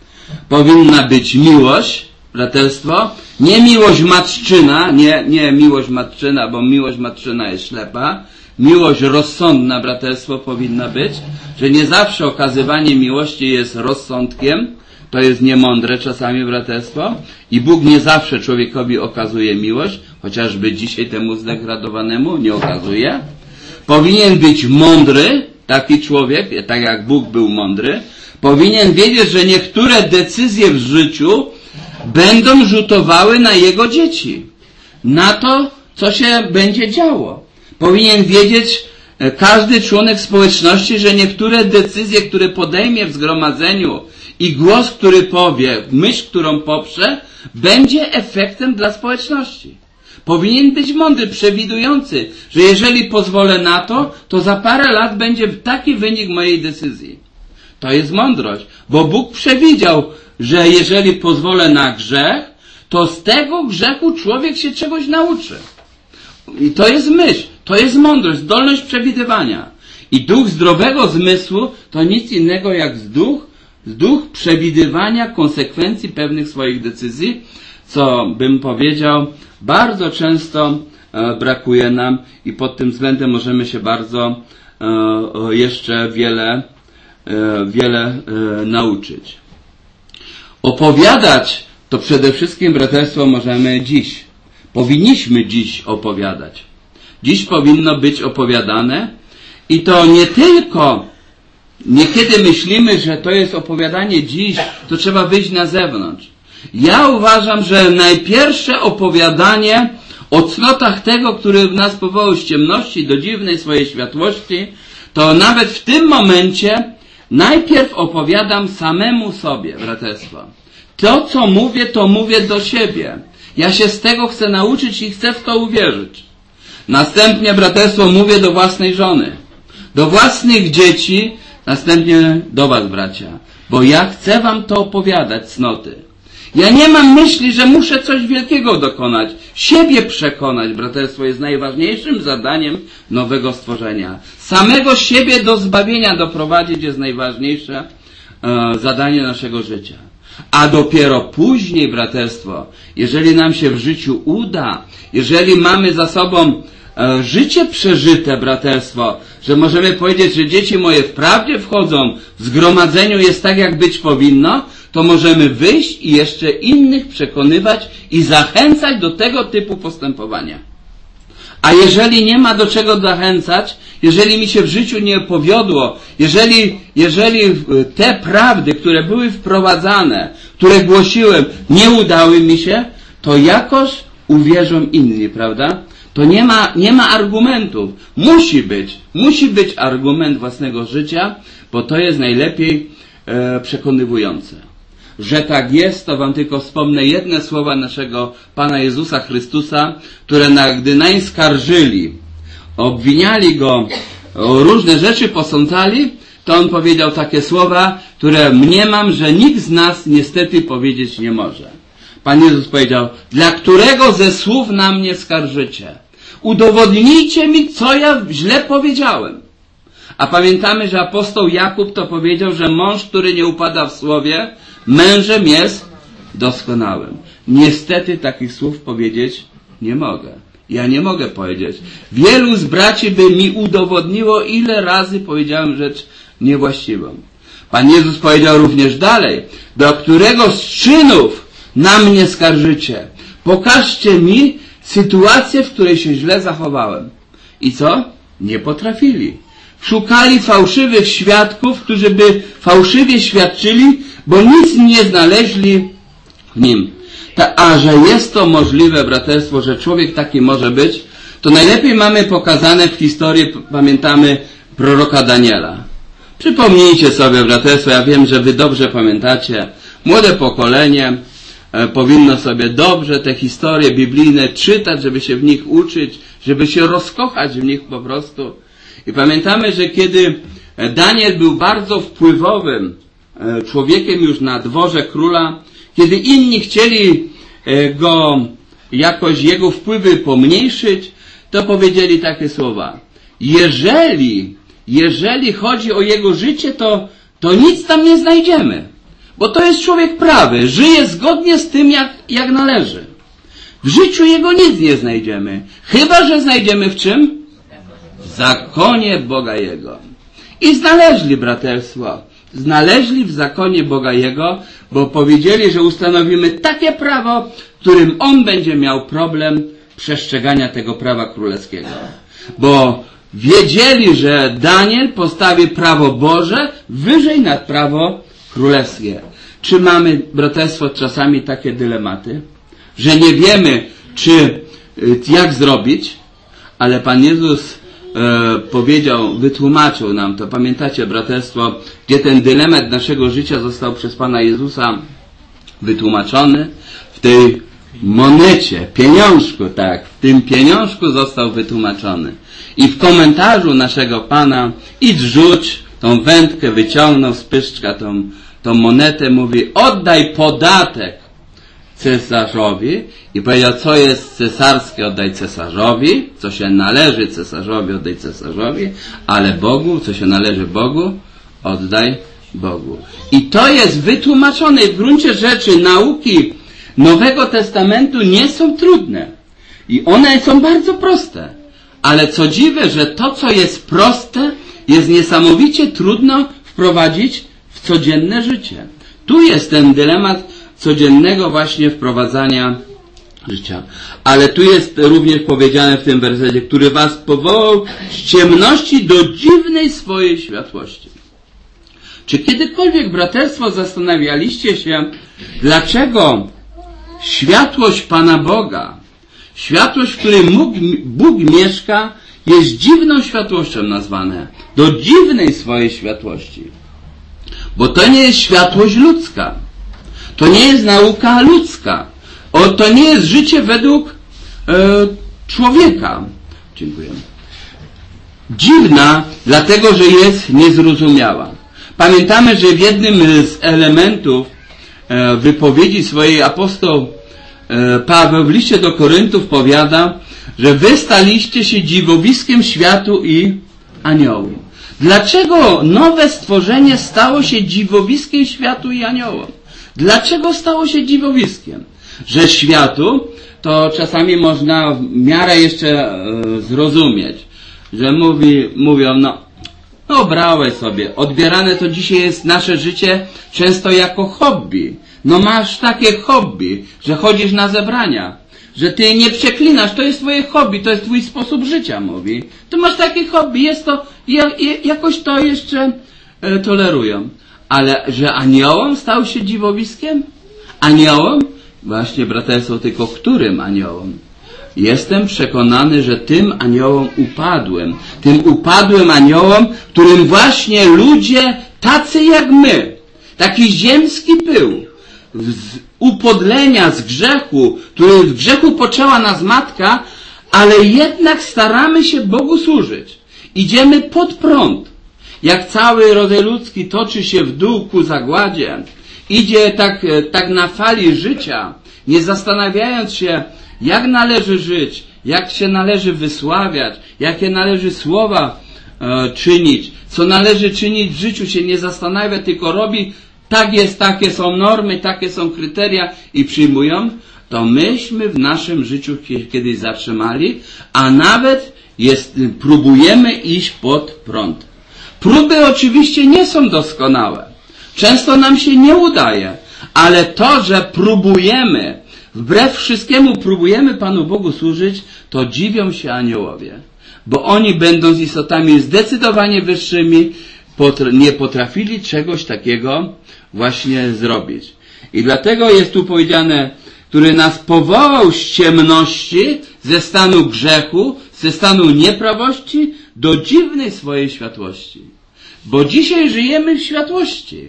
powinna być miłość, braterstwo, nie miłość matczyna, nie, nie miłość matczyna, bo miłość matczyna jest ślepa, miłość rozsądna, braterstwo, powinna być, że nie zawsze okazywanie miłości jest rozsądkiem, to jest niemądre czasami, braterstwo, i Bóg nie zawsze człowiekowi okazuje miłość, chociażby dzisiaj temu zdegradowanemu nie okazuje. Powinien być mądry, taki człowiek, tak jak Bóg był mądry, powinien wiedzieć, że niektóre decyzje w życiu będą rzutowały na jego dzieci, na to, co się będzie działo. Powinien wiedzieć każdy członek społeczności, że niektóre decyzje, które podejmie w zgromadzeniu i głos, który powie, myśl, którą poprze, będzie efektem dla społeczności. Powinien być mądry, przewidujący, że jeżeli pozwolę na to, to za parę lat będzie taki wynik mojej decyzji. To jest mądrość, bo Bóg przewidział, że jeżeli pozwolę na grzech, to z tego grzechu człowiek się czegoś nauczy. I to jest myśl, to jest mądrość, zdolność przewidywania. I duch zdrowego zmysłu to nic innego jak duch, duch przewidywania konsekwencji pewnych swoich decyzji, co bym powiedział, bardzo często e, brakuje nam i pod tym względem możemy się bardzo e, jeszcze wiele, e, wiele e, nauczyć. Opowiadać to przede wszystkim, braterstwo, możemy dziś. Powinniśmy dziś opowiadać. Dziś powinno być opowiadane i to nie tylko, niekiedy myślimy, że to jest opowiadanie dziś, to trzeba wyjść na zewnątrz. Ja uważam, że najpierwsze opowiadanie o cnotach tego, który nas powołał z ciemności do dziwnej swojej światłości, to nawet w tym momencie najpierw opowiadam samemu sobie, braterstwo. To, co mówię, to mówię do siebie. Ja się z tego chcę nauczyć i chcę w to uwierzyć. Następnie, braterstwo, mówię do własnej żony, do własnych dzieci, następnie do was, bracia, bo ja chcę wam to opowiadać, cnoty. Ja nie mam myśli, że muszę coś wielkiego dokonać. Siebie przekonać, braterstwo, jest najważniejszym zadaniem nowego stworzenia. Samego siebie do zbawienia doprowadzić jest najważniejsze e, zadanie naszego życia. A dopiero później, braterstwo, jeżeli nam się w życiu uda, jeżeli mamy za sobą e, życie przeżyte, braterstwo, że możemy powiedzieć, że dzieci moje wprawdzie wchodzą, w zgromadzeniu jest tak, jak być powinno, to możemy wyjść i jeszcze innych przekonywać i zachęcać do tego typu postępowania. A jeżeli nie ma do czego zachęcać, jeżeli mi się w życiu nie powiodło, jeżeli, jeżeli te prawdy, które były wprowadzane, które głosiłem, nie udały mi się, to jakoś uwierzą inni, prawda? To nie ma, nie ma argumentów. Musi być, musi być argument własnego życia, bo to jest najlepiej e, przekonywujące. Że tak jest, to wam tylko wspomnę jedne słowa naszego Pana Jezusa Chrystusa, które na, gdy nań skarżyli, obwiniali Go, o różne rzeczy posądzali, to On powiedział takie słowa, które mniemam, że nikt z nas niestety powiedzieć nie może. Pan Jezus powiedział, dla którego ze słów na mnie skarżycie? Udowodnijcie mi, co ja źle powiedziałem. A pamiętamy, że apostoł Jakub to powiedział, że mąż, który nie upada w słowie, mężem jest doskonałym. Niestety takich słów powiedzieć nie mogę. Ja nie mogę powiedzieć. Wielu z braci by mi udowodniło, ile razy powiedziałem rzecz niewłaściwą. Pan Jezus powiedział również dalej, do którego z czynów na mnie skarżycie? Pokażcie mi sytuację, w której się źle zachowałem. I co? Nie potrafili. Szukali fałszywych świadków, którzy by fałszywie świadczyli, bo nic nie znaleźli w nim. Ta, a że jest to możliwe, braterstwo, że człowiek taki może być, to najlepiej mamy pokazane w historii, pamiętamy, proroka Daniela. Przypomnijcie sobie, braterstwo, ja wiem, że wy dobrze pamiętacie, młode pokolenie e, powinno sobie dobrze te historie biblijne czytać, żeby się w nich uczyć, żeby się rozkochać w nich po prostu. I pamiętamy, że kiedy Daniel był bardzo wpływowym człowiekiem już na dworze króla, kiedy inni chcieli go jakoś, jego wpływy pomniejszyć, to powiedzieli takie słowa. Jeżeli, jeżeli chodzi o jego życie, to, to nic tam nie znajdziemy. Bo to jest człowiek prawy, żyje zgodnie z tym, jak, jak należy. W życiu jego nic nie znajdziemy. Chyba że znajdziemy w czym? W zakonie Boga Jego. I znaleźli, braterstwo, znaleźli w zakonie Boga Jego, bo powiedzieli, że ustanowimy takie prawo, którym On będzie miał problem przestrzegania tego prawa królewskiego. Bo wiedzieli, że Daniel postawi prawo Boże wyżej nad prawo królewskie. Czy mamy, braterstwo, czasami takie dylematy, że nie wiemy, czy, jak zrobić, ale Pan Jezus e, powiedział, wytłumaczył nam to. Pamiętacie, braterstwo, gdzie ten dylemat naszego życia został przez Pana Jezusa wytłumaczony? W tej monecie, pieniążku, tak, w tym pieniążku został wytłumaczony. I w komentarzu naszego Pana, idź rzuć, tą wędkę wyciągnął z pyszczka, tą, tą monetę, mówi, oddaj podatek cesarzowi i powiedział, co jest cesarskie, oddaj cesarzowi, co się należy cesarzowi, oddaj cesarzowi, ale Bogu, co się należy Bogu, oddaj Bogu. I to jest wytłumaczone i w gruncie rzeczy nauki Nowego Testamentu nie są trudne. I one są bardzo proste. Ale co dziwne, że to, co jest proste, jest niesamowicie trudno wprowadzić w codzienne życie. Tu jest ten dylemat codziennego właśnie wprowadzania życia. Ale tu jest również powiedziane w tym wersecie, który was powołał z ciemności do dziwnej swojej światłości. Czy kiedykolwiek, braterstwo, zastanawialiście się, dlaczego światłość Pana Boga, światłość, w której Bóg mieszka, jest dziwną światłością nazwane. Do dziwnej swojej światłości. Bo to nie jest światłość ludzka. To nie jest nauka ludzka. O, to nie jest życie według e, człowieka. Dziękuję. Dziwna, dlatego że jest niezrozumiała. Pamiętamy, że w jednym z elementów e, wypowiedzi swojej apostoł e, Paweł w liście do Koryntów powiada, że wy staliście się dziwowiskiem światu i aniołom. Dlaczego nowe stworzenie stało się dziwowiskiem światu i aniołom? Dlaczego stało się dziwowiskiem? Że światu to czasami można w miarę jeszcze e, zrozumieć, że mówi, mówią, no, no brałeś sobie, odbierane to dzisiaj jest nasze życie często jako hobby. No masz takie hobby, że chodzisz na zebrania, że ty nie przeklinasz, to jest twoje hobby, to jest twój sposób życia, mówi. Ty masz takie hobby, jest to, jakoś to jeszcze e, tolerują. Ale że aniołom stał się dziwowiskiem? Aniołom? Właśnie, braterstwo, tylko którym aniołom? Jestem przekonany, że tym aniołom upadłym, tym upadłym aniołom, którym właśnie ludzie tacy jak my, taki ziemski pył, z upodlenia, z grzechu, który w grzechu poczęła nas matka, ale jednak staramy się Bogu służyć. Idziemy pod prąd. Jak cały rodzaj ludzki toczy się w dół ku zagładzie, idzie tak, tak na fali życia, nie zastanawiając się, jak należy żyć, jak się należy wysławiać, jakie należy słowa e, czynić, co należy czynić w życiu, się nie zastanawia, tylko robi, tak jest, takie są normy, takie są kryteria i przyjmują, to myśmy w naszym życiu kiedyś zatrzymali, a nawet jest, próbujemy iść pod prąd. Próby oczywiście nie są doskonałe. Często nam się nie udaje, ale to, że próbujemy, wbrew wszystkiemu próbujemy Panu Bogu służyć, to dziwią się aniołowie. Bo oni, będąc istotami zdecydowanie wyższymi, nie potrafili czegoś takiego właśnie zrobić. I dlatego jest tu powiedziane, który nas powołał z ciemności, ze stanu grzechu, ze stanu nieprawości, do dziwnej swojej światłości. Bo dzisiaj żyjemy w światłości.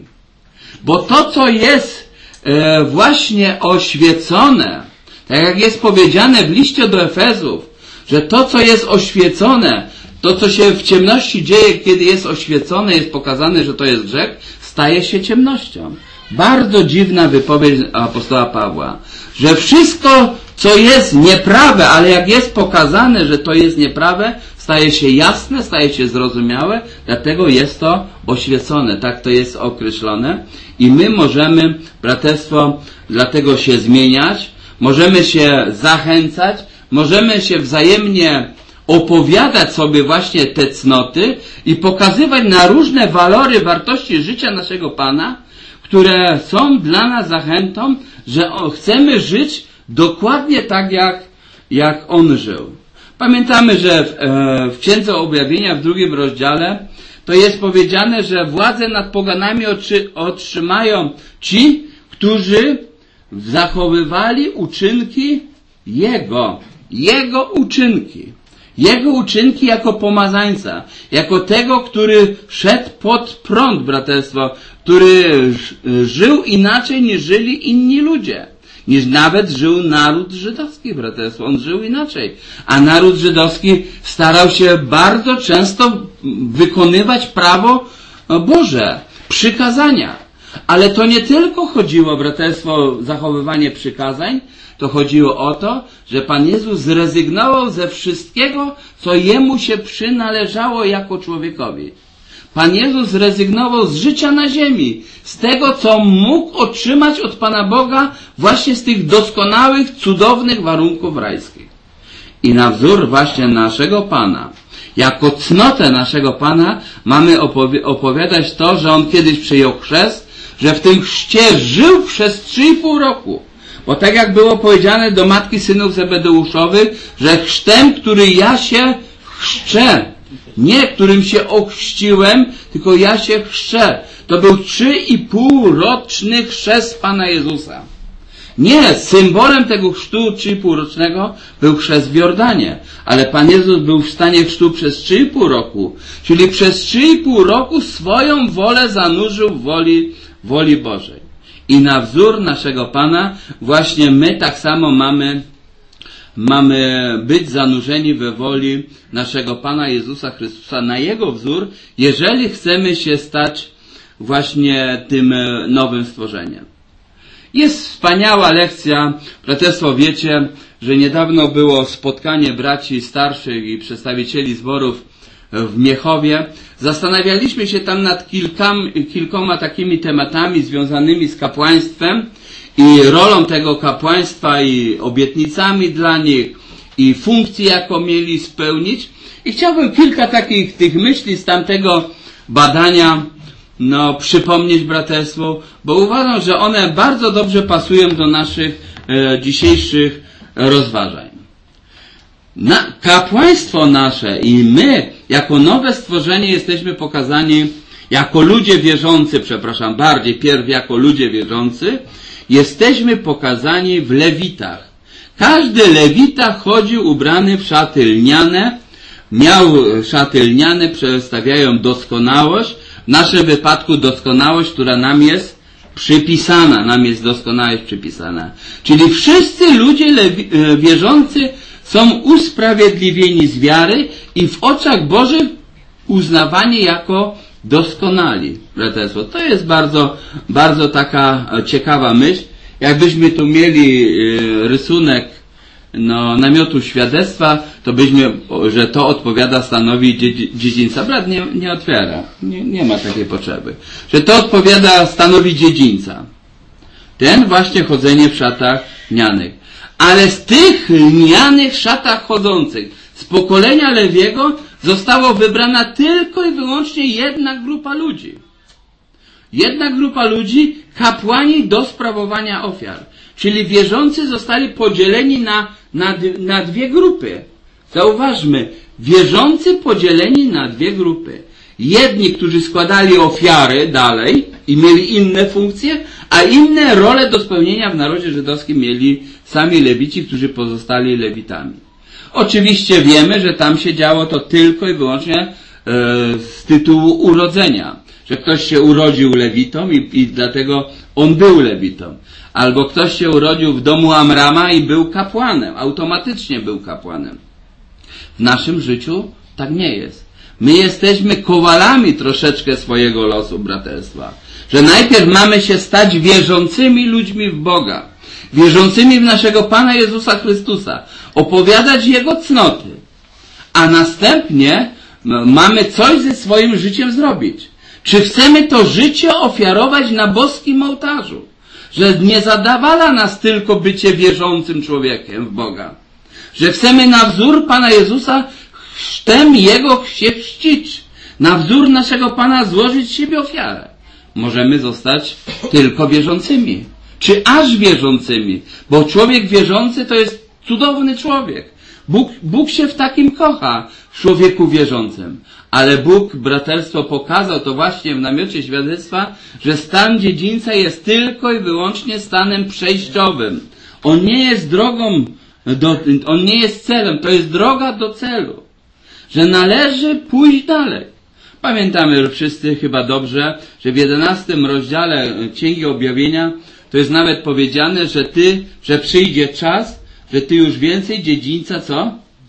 Bo to, co jest e, właśnie oświecone, tak jak jest powiedziane w liście do Efezów, że to, co jest oświecone, to, co się w ciemności dzieje, kiedy jest oświecone, jest pokazane, że to jest grzech, staje się ciemnością. Bardzo dziwna wypowiedź apostoła Pawła, że wszystko, co jest nieprawe, ale jak jest pokazane, że to jest nieprawe, staje się jasne, staje się zrozumiałe, dlatego jest to oświecone, tak to jest określone. I my możemy, braterstwo, dlatego się zmieniać, możemy się zachęcać, możemy się wzajemnie opowiadać sobie właśnie te cnoty i pokazywać na różne walory, wartości życia naszego Pana, które są dla nas zachętą, że chcemy żyć dokładnie tak, jak, jak On żył. Pamiętamy, że w, e, w Księdze Objawienia w drugim rozdziale to jest powiedziane, że władzę nad poganami otrzy, otrzymają ci, którzy zachowywali uczynki Jego. Jego uczynki. Jego uczynki jako pomazańca. Jako tego, który szedł pod prąd, braterstwo, który żył inaczej niż żyli inni ludzie. Niż nawet żył naród żydowski, braterstwo. On żył inaczej. A naród żydowski starał się bardzo często wykonywać prawo Boże, przykazania. Ale to nie tylko chodziło, braterstwo, o zachowywanie przykazań, to chodziło o to, że Pan Jezus zrezygnował ze wszystkiego, co Jemu się przynależało jako człowiekowi. Pan Jezus zrezygnował z życia na ziemi, z tego, co mógł otrzymać od Pana Boga właśnie z tych doskonałych, cudownych warunków rajskich. I na wzór właśnie naszego Pana, jako cnotę naszego Pana, mamy opowi- opowiadać to, że On kiedyś przyjął chrzest, że w tym chrzcie żył przez trzy i pół roku. Bo tak jak było powiedziane do matki synów Zebedeuszowych, że chrztem, który ja się chrzczę, nie którym się ochrzciłem, tylko ja się chrzczę. To był trzy i pół roczny chrzest Pana Jezusa. Nie, symbolem tego chrztu trzy i pół rocznego był chrzest w Jordanie, ale Pan Jezus był w stanie chrztu przez trzy i pół roku, czyli przez trzy i pół roku swoją wolę zanurzył w woli, woli Bożej. I na wzór naszego Pana właśnie my tak samo mamy, mamy być zanurzeni we woli naszego Pana Jezusa Chrystusa, na Jego wzór, jeżeli chcemy się stać właśnie tym nowym stworzeniem. Jest wspaniała lekcja. Braterstwo, wiecie, że niedawno było spotkanie braci starszych i przedstawicieli zborów w Miechowie. Zastanawialiśmy się tam nad kilkam, kilkoma takimi tematami związanymi z kapłaństwem i rolą tego kapłaństwa i obietnicami dla nich i funkcji, jaką mieli spełnić. I chciałbym kilka takich tych myśli z tamtego badania no, przypomnieć braterstwu, bo uważam, że one bardzo dobrze pasują do naszych e, dzisiejszych rozważań. Na, kapłaństwo nasze i my, jako nowe stworzenie, jesteśmy pokazani jako ludzie wierzący, przepraszam, bardziej pierw jako ludzie wierzący, jesteśmy pokazani w lewitach. Każdy lewita chodził ubrany w szaty lniane, miał szaty lniane, przedstawiają doskonałość, w naszym wypadku doskonałość, która nam jest przypisana, nam jest doskonałość przypisana. Czyli wszyscy ludzie lewi, wierzący są usprawiedliwieni z wiary i w oczach Bożych uznawani jako doskonali. Braterstwo, to jest bardzo, bardzo taka ciekawa myśl. Jakbyśmy tu mieli rysunek no, namiotu świadectwa, to byśmy, że to odpowiada stanowi dziedzińca. Brat nie, nie otwiera, nie, nie ma takiej potrzeby. Że to odpowiada stanowi dziedzińca. Ten właśnie chodzenie w szatach lnianych. Ale z tych lnianych szatach chodzących, z pokolenia Lewiego, została wybrana tylko i wyłącznie jedna grupa ludzi. Jedna grupa ludzi, kapłani do sprawowania ofiar. Czyli wierzący zostali podzieleni na, na, na dwie grupy. Zauważmy, wierzący podzieleni na dwie grupy. Jedni, którzy składali ofiary dalej i mieli inne funkcje, a inne role do spełnienia w narodzie żydowskim mieli sami lewici, którzy pozostali lewitami. Oczywiście wiemy, że tam się działo to tylko i wyłącznie e, z tytułu urodzenia. Że ktoś się urodził lewitą i, i dlatego on był lewitą. Albo ktoś się urodził w domu Amrama i był kapłanem. Automatycznie był kapłanem. W naszym życiu tak nie jest. My jesteśmy kowalami troszeczkę swojego losu, braterstwa. Że najpierw mamy się stać wierzącymi ludźmi w Boga. Wierzącymi w naszego Pana Jezusa Chrystusa. Opowiadać Jego cnoty. A następnie mamy coś ze swoim życiem zrobić. Czy chcemy to życie ofiarować na boskim ołtarzu? Że nie zadawala nas tylko bycie wierzącym człowiekiem w Boga. Że chcemy na wzór Pana Jezusa chrztem Jego się chrzcić. Na wzór naszego Pana złożyć siebie ofiarę. Możemy zostać tylko wierzącymi. Czy aż wierzącymi? Bo człowiek wierzący to jest cudowny człowiek. Bóg, Bóg się w takim kocha, w człowieku wierzącym. Ale Bóg, braterstwo, pokazał to właśnie w namiocie świadectwa, że stan dziedzińca jest tylko i wyłącznie stanem przejściowym. On nie jest drogą, do, on nie jest celem, to jest droga do celu. Że należy pójść dalej. Pamiętamy wszyscy chyba dobrze, że w jedenastym rozdziale Księgi Objawienia to jest nawet powiedziane, że ty, że przyjdzie czas, że ty już więcej dziedzińca co?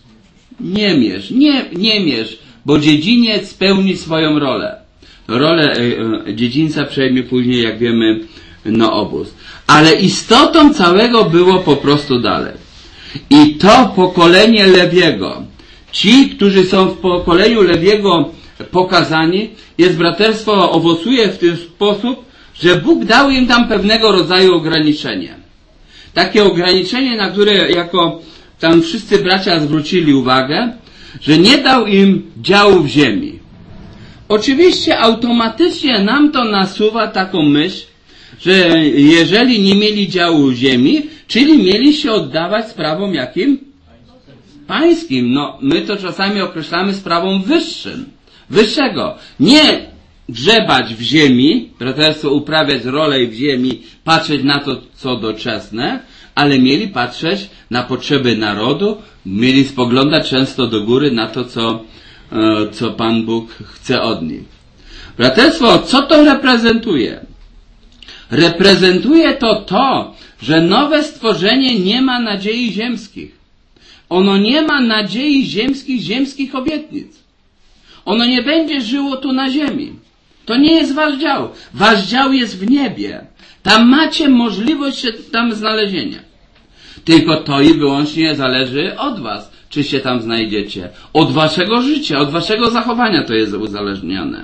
Nie mierz, nie, nie mierz, bo dziedziniec spełni swoją rolę. Rolę e, e, dziedzińca przejmie później, jak wiemy, no obóz. Ale istotą całego było po prostu dalej. I to pokolenie Lewiego, ci, którzy są w pokoleniu Lewiego pokazani, jest braterstwo, owocuje w ten sposób, że Bóg dał im tam pewnego rodzaju ograniczenie. Takie ograniczenie, na które jako tam wszyscy bracia zwrócili uwagę, że nie dał im działu w ziemi. Oczywiście automatycznie nam to nasuwa taką myśl, że jeżeli nie mieli działu w ziemi, czyli mieli się oddawać sprawom jakim? Pańskim. No, my to czasami określamy sprawom wyższym. Wyższego. Nie grzebać w ziemi, braterstwo, uprawiać rolę w ziemi, patrzeć na to, co doczesne, ale mieli patrzeć na potrzeby narodu, mieli spoglądać często do góry na to, co, co Pan Bóg chce od nich. Braterstwo, co to reprezentuje? Reprezentuje to to, że nowe stworzenie nie ma nadziei ziemskich. Ono nie ma nadziei ziemskich, ziemskich obietnic. Ono nie będzie żyło tu na ziemi. To nie jest wasz dział. Wasz dział jest w niebie. Tam macie możliwość się tam znalezienia. Tylko to i wyłącznie zależy od was, czy się tam znajdziecie. Od waszego życia, od waszego zachowania to jest uzależnione.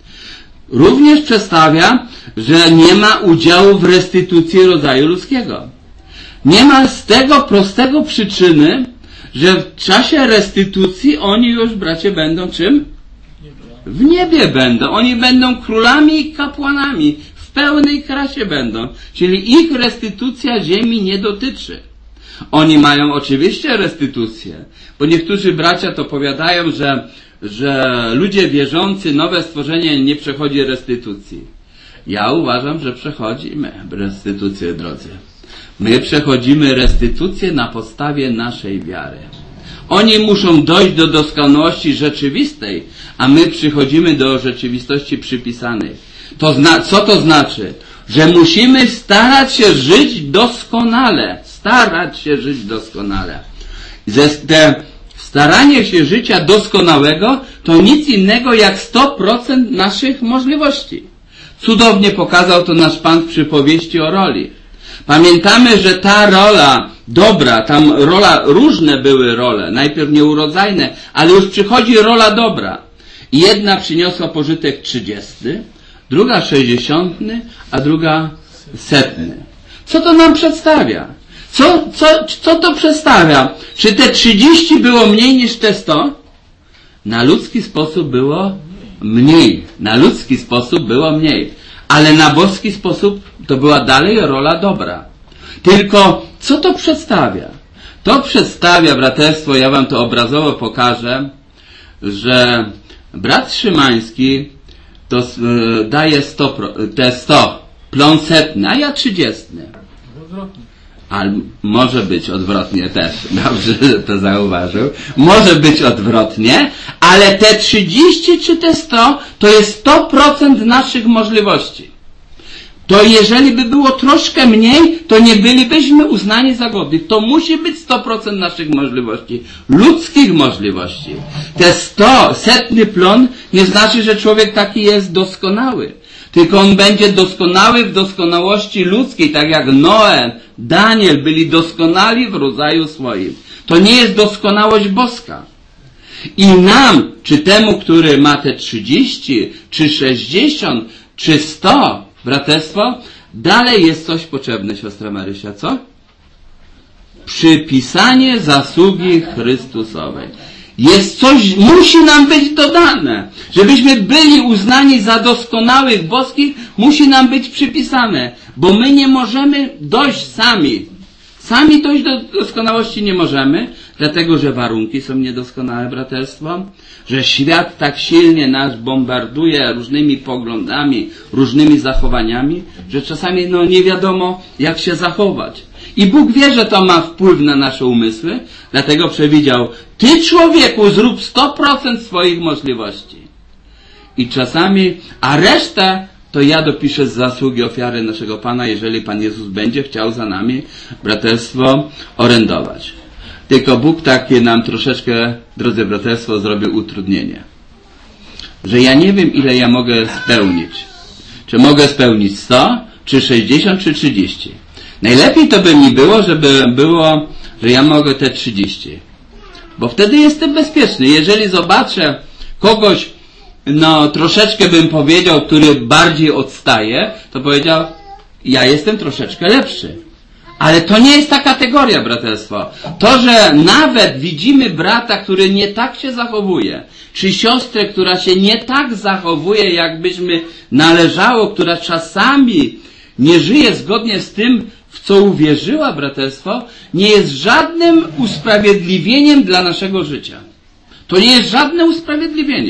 Również przedstawia, że nie ma udziału w restytucji rodzaju ludzkiego. Nie ma z tego prostego przyczyny, że w czasie restytucji oni już, bracie, będą czym? W niebie będą. Oni będą królami i kapłanami. W pełnej krasie będą. Czyli ich restytucja ziemi nie dotyczy. Oni mają oczywiście restytucję. Bo niektórzy bracia to powiadają, że, że ludzie wierzący, nowe stworzenie nie przechodzi restytucji. Ja uważam, że przechodzimy restytucję, drodzy. My przechodzimy restytucję na podstawie naszej wiary. Oni muszą dojść do doskonałości rzeczywistej, a my przychodzimy do rzeczywistości przypisanej. To zna, co to znaczy? Że musimy starać się żyć doskonale. Starać się żyć doskonale. Ze te staranie się życia doskonałego to nic innego jak sto procent naszych możliwości. Cudownie pokazał to nasz Pan w przypowieści o roli. Pamiętamy, że ta rola dobra, tam rola, różne były role, najpierw nieurodzajne, ale już przychodzi rola dobra. Jedna przyniosła pożytek trzydziesty, druga sześćdziesiątny, a druga setny. Co to nam przedstawia? Co, co, co to przedstawia? Czy te trzydzieści było mniej niż te sto? Na ludzki sposób było mniej. Na ludzki sposób było mniej. Ale na boski sposób to była dalej rola dobra. Tylko co to przedstawia? To przedstawia, braterstwo, ja wam to obrazowo pokażę, że brat Szymański to y, daje sto, te sto, plon setny, a ja trzydziestny. Ale może być odwrotnie też. Dobrze, że to zauważył. Może być odwrotnie, ale te trzydzieści czy te sto to jest sto procent naszych możliwości. To jeżeli by było troszkę mniej, to nie bylibyśmy uznani za godnych. To musi być sto procent naszych możliwości. Ludzkich możliwości. Te sto, setny plon nie znaczy, że człowiek taki jest doskonały. Tylko on będzie doskonały w doskonałości ludzkiej, tak jak Noe, Daniel byli doskonali w rodzaju swoim. To nie jest doskonałość boska. I nam, czy temu, który ma te trzydzieści, czy sześćdziesiąt, czy sto, braterstwo, dalej jest coś potrzebne, siostra Marysia, co? Przypisanie zasługi Chrystusowej. Jest coś, musi nam być dodane. Żebyśmy byli uznani za doskonałych boskich, musi nam być przypisane. Bo my nie możemy dojść sami. Sami dojść do doskonałości nie możemy, dlatego że warunki są niedoskonałe, braterstwo. Że świat tak silnie nas bombarduje różnymi poglądami, różnymi zachowaniami, że czasami no nie wiadomo jak się zachować. I Bóg wie, że to ma wpływ na nasze umysły, dlatego przewidział, ty człowieku zrób sto procent swoich możliwości. I czasami, a resztę to ja dopiszę z zasługi ofiary naszego Pana, jeżeli Pan Jezus będzie chciał za nami, braterstwo, orędować. Tylko Bóg takie nam troszeczkę, drodzy braterstwo, zrobił utrudnienie. Że ja nie wiem, ile ja mogę spełnić. Czy mogę spełnić sto, czy sześćdziesiąt, czy trzydzieści. Najlepiej to by mi było, żeby było, że ja mogę te trzydzieści. Bo wtedy jestem bezpieczny. Jeżeli zobaczę kogoś, no troszeczkę bym powiedział, który bardziej odstaje, to powiedział, ja jestem troszeczkę lepszy. Ale to nie jest ta kategoria, braterstwo. To, że nawet widzimy brata, który nie tak się zachowuje, czy siostrę, która się nie tak zachowuje, jakbyśmy należało, która czasami nie żyje zgodnie z tym, w co uwierzyła, braterstwo, nie jest żadnym usprawiedliwieniem dla naszego życia. To nie jest żadne usprawiedliwienie.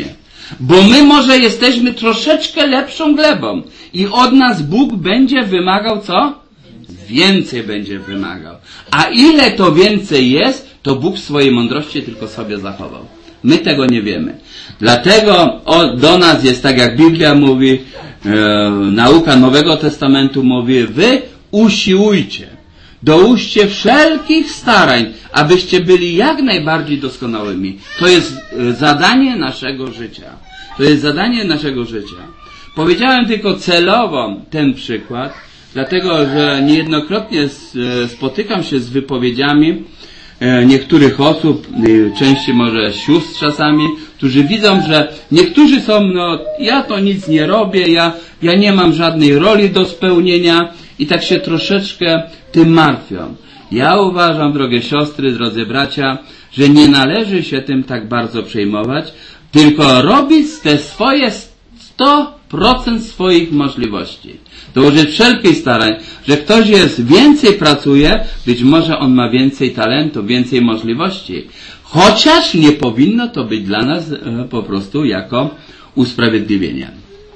Bo my może jesteśmy troszeczkę lepszą glebą i od nas Bóg będzie wymagał co? Więcej będzie wymagał. A ile to więcej jest, to Bóg w swojej mądrości tylko sobie zachował. My tego nie wiemy. Dlatego o, do nas jest tak, jak Biblia mówi, e, nauka Nowego Testamentu mówi, wy usiłujcie, dołóżcie wszelkich starań, abyście byli jak najbardziej doskonałymi. To jest e, zadanie naszego życia. To jest zadanie naszego życia. Powiedziałem tylko celowo ten przykład, dlatego, że niejednokrotnie s, e, spotykam się z wypowiedziami niektórych osób, częściej może sióstr czasami, którzy widzą, że niektórzy są, no ja to nic nie robię, ja, ja nie mam żadnej roli do spełnienia i tak się troszeczkę tym martwią. Ja uważam, drogie siostry, drodzy bracia, że nie należy się tym tak bardzo przejmować, tylko robić te swoje sto procent swoich możliwości. Dołożyć wszelkich starań, że ktoś jest więcej pracuje, być może on ma więcej talentu, więcej możliwości. Chociaż nie powinno to być dla nas e, po prostu jako usprawiedliwienie.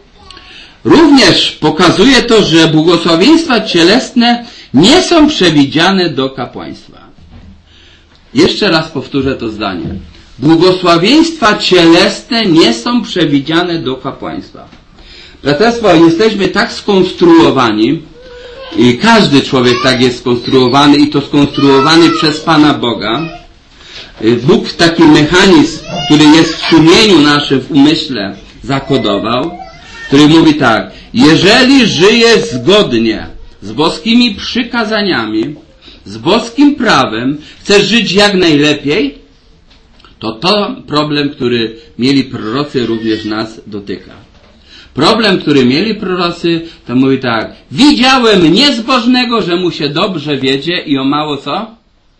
Również pokazuje to, że błogosławieństwa cielesne nie są przewidziane do kapłaństwa. Jeszcze raz powtórzę to zdanie. Błogosławieństwa cielesne nie są przewidziane do kapłaństwa. Braterstwo, jesteśmy tak skonstruowani i każdy człowiek tak jest skonstruowany i to skonstruowany przez Pana Boga. Bóg taki mechanizm, który jest w sumieniu naszym, w umyśle zakodował, który mówi tak, jeżeli żyjesz zgodnie z boskimi przykazaniami, z boskim prawem, chcesz żyć jak najlepiej, to to problem, który mieli prorocy, również nas dotyka. Problem, który mieli prorocy, to mówi tak, widziałem niezbożnego, że mu się dobrze wiedzie i o mało co?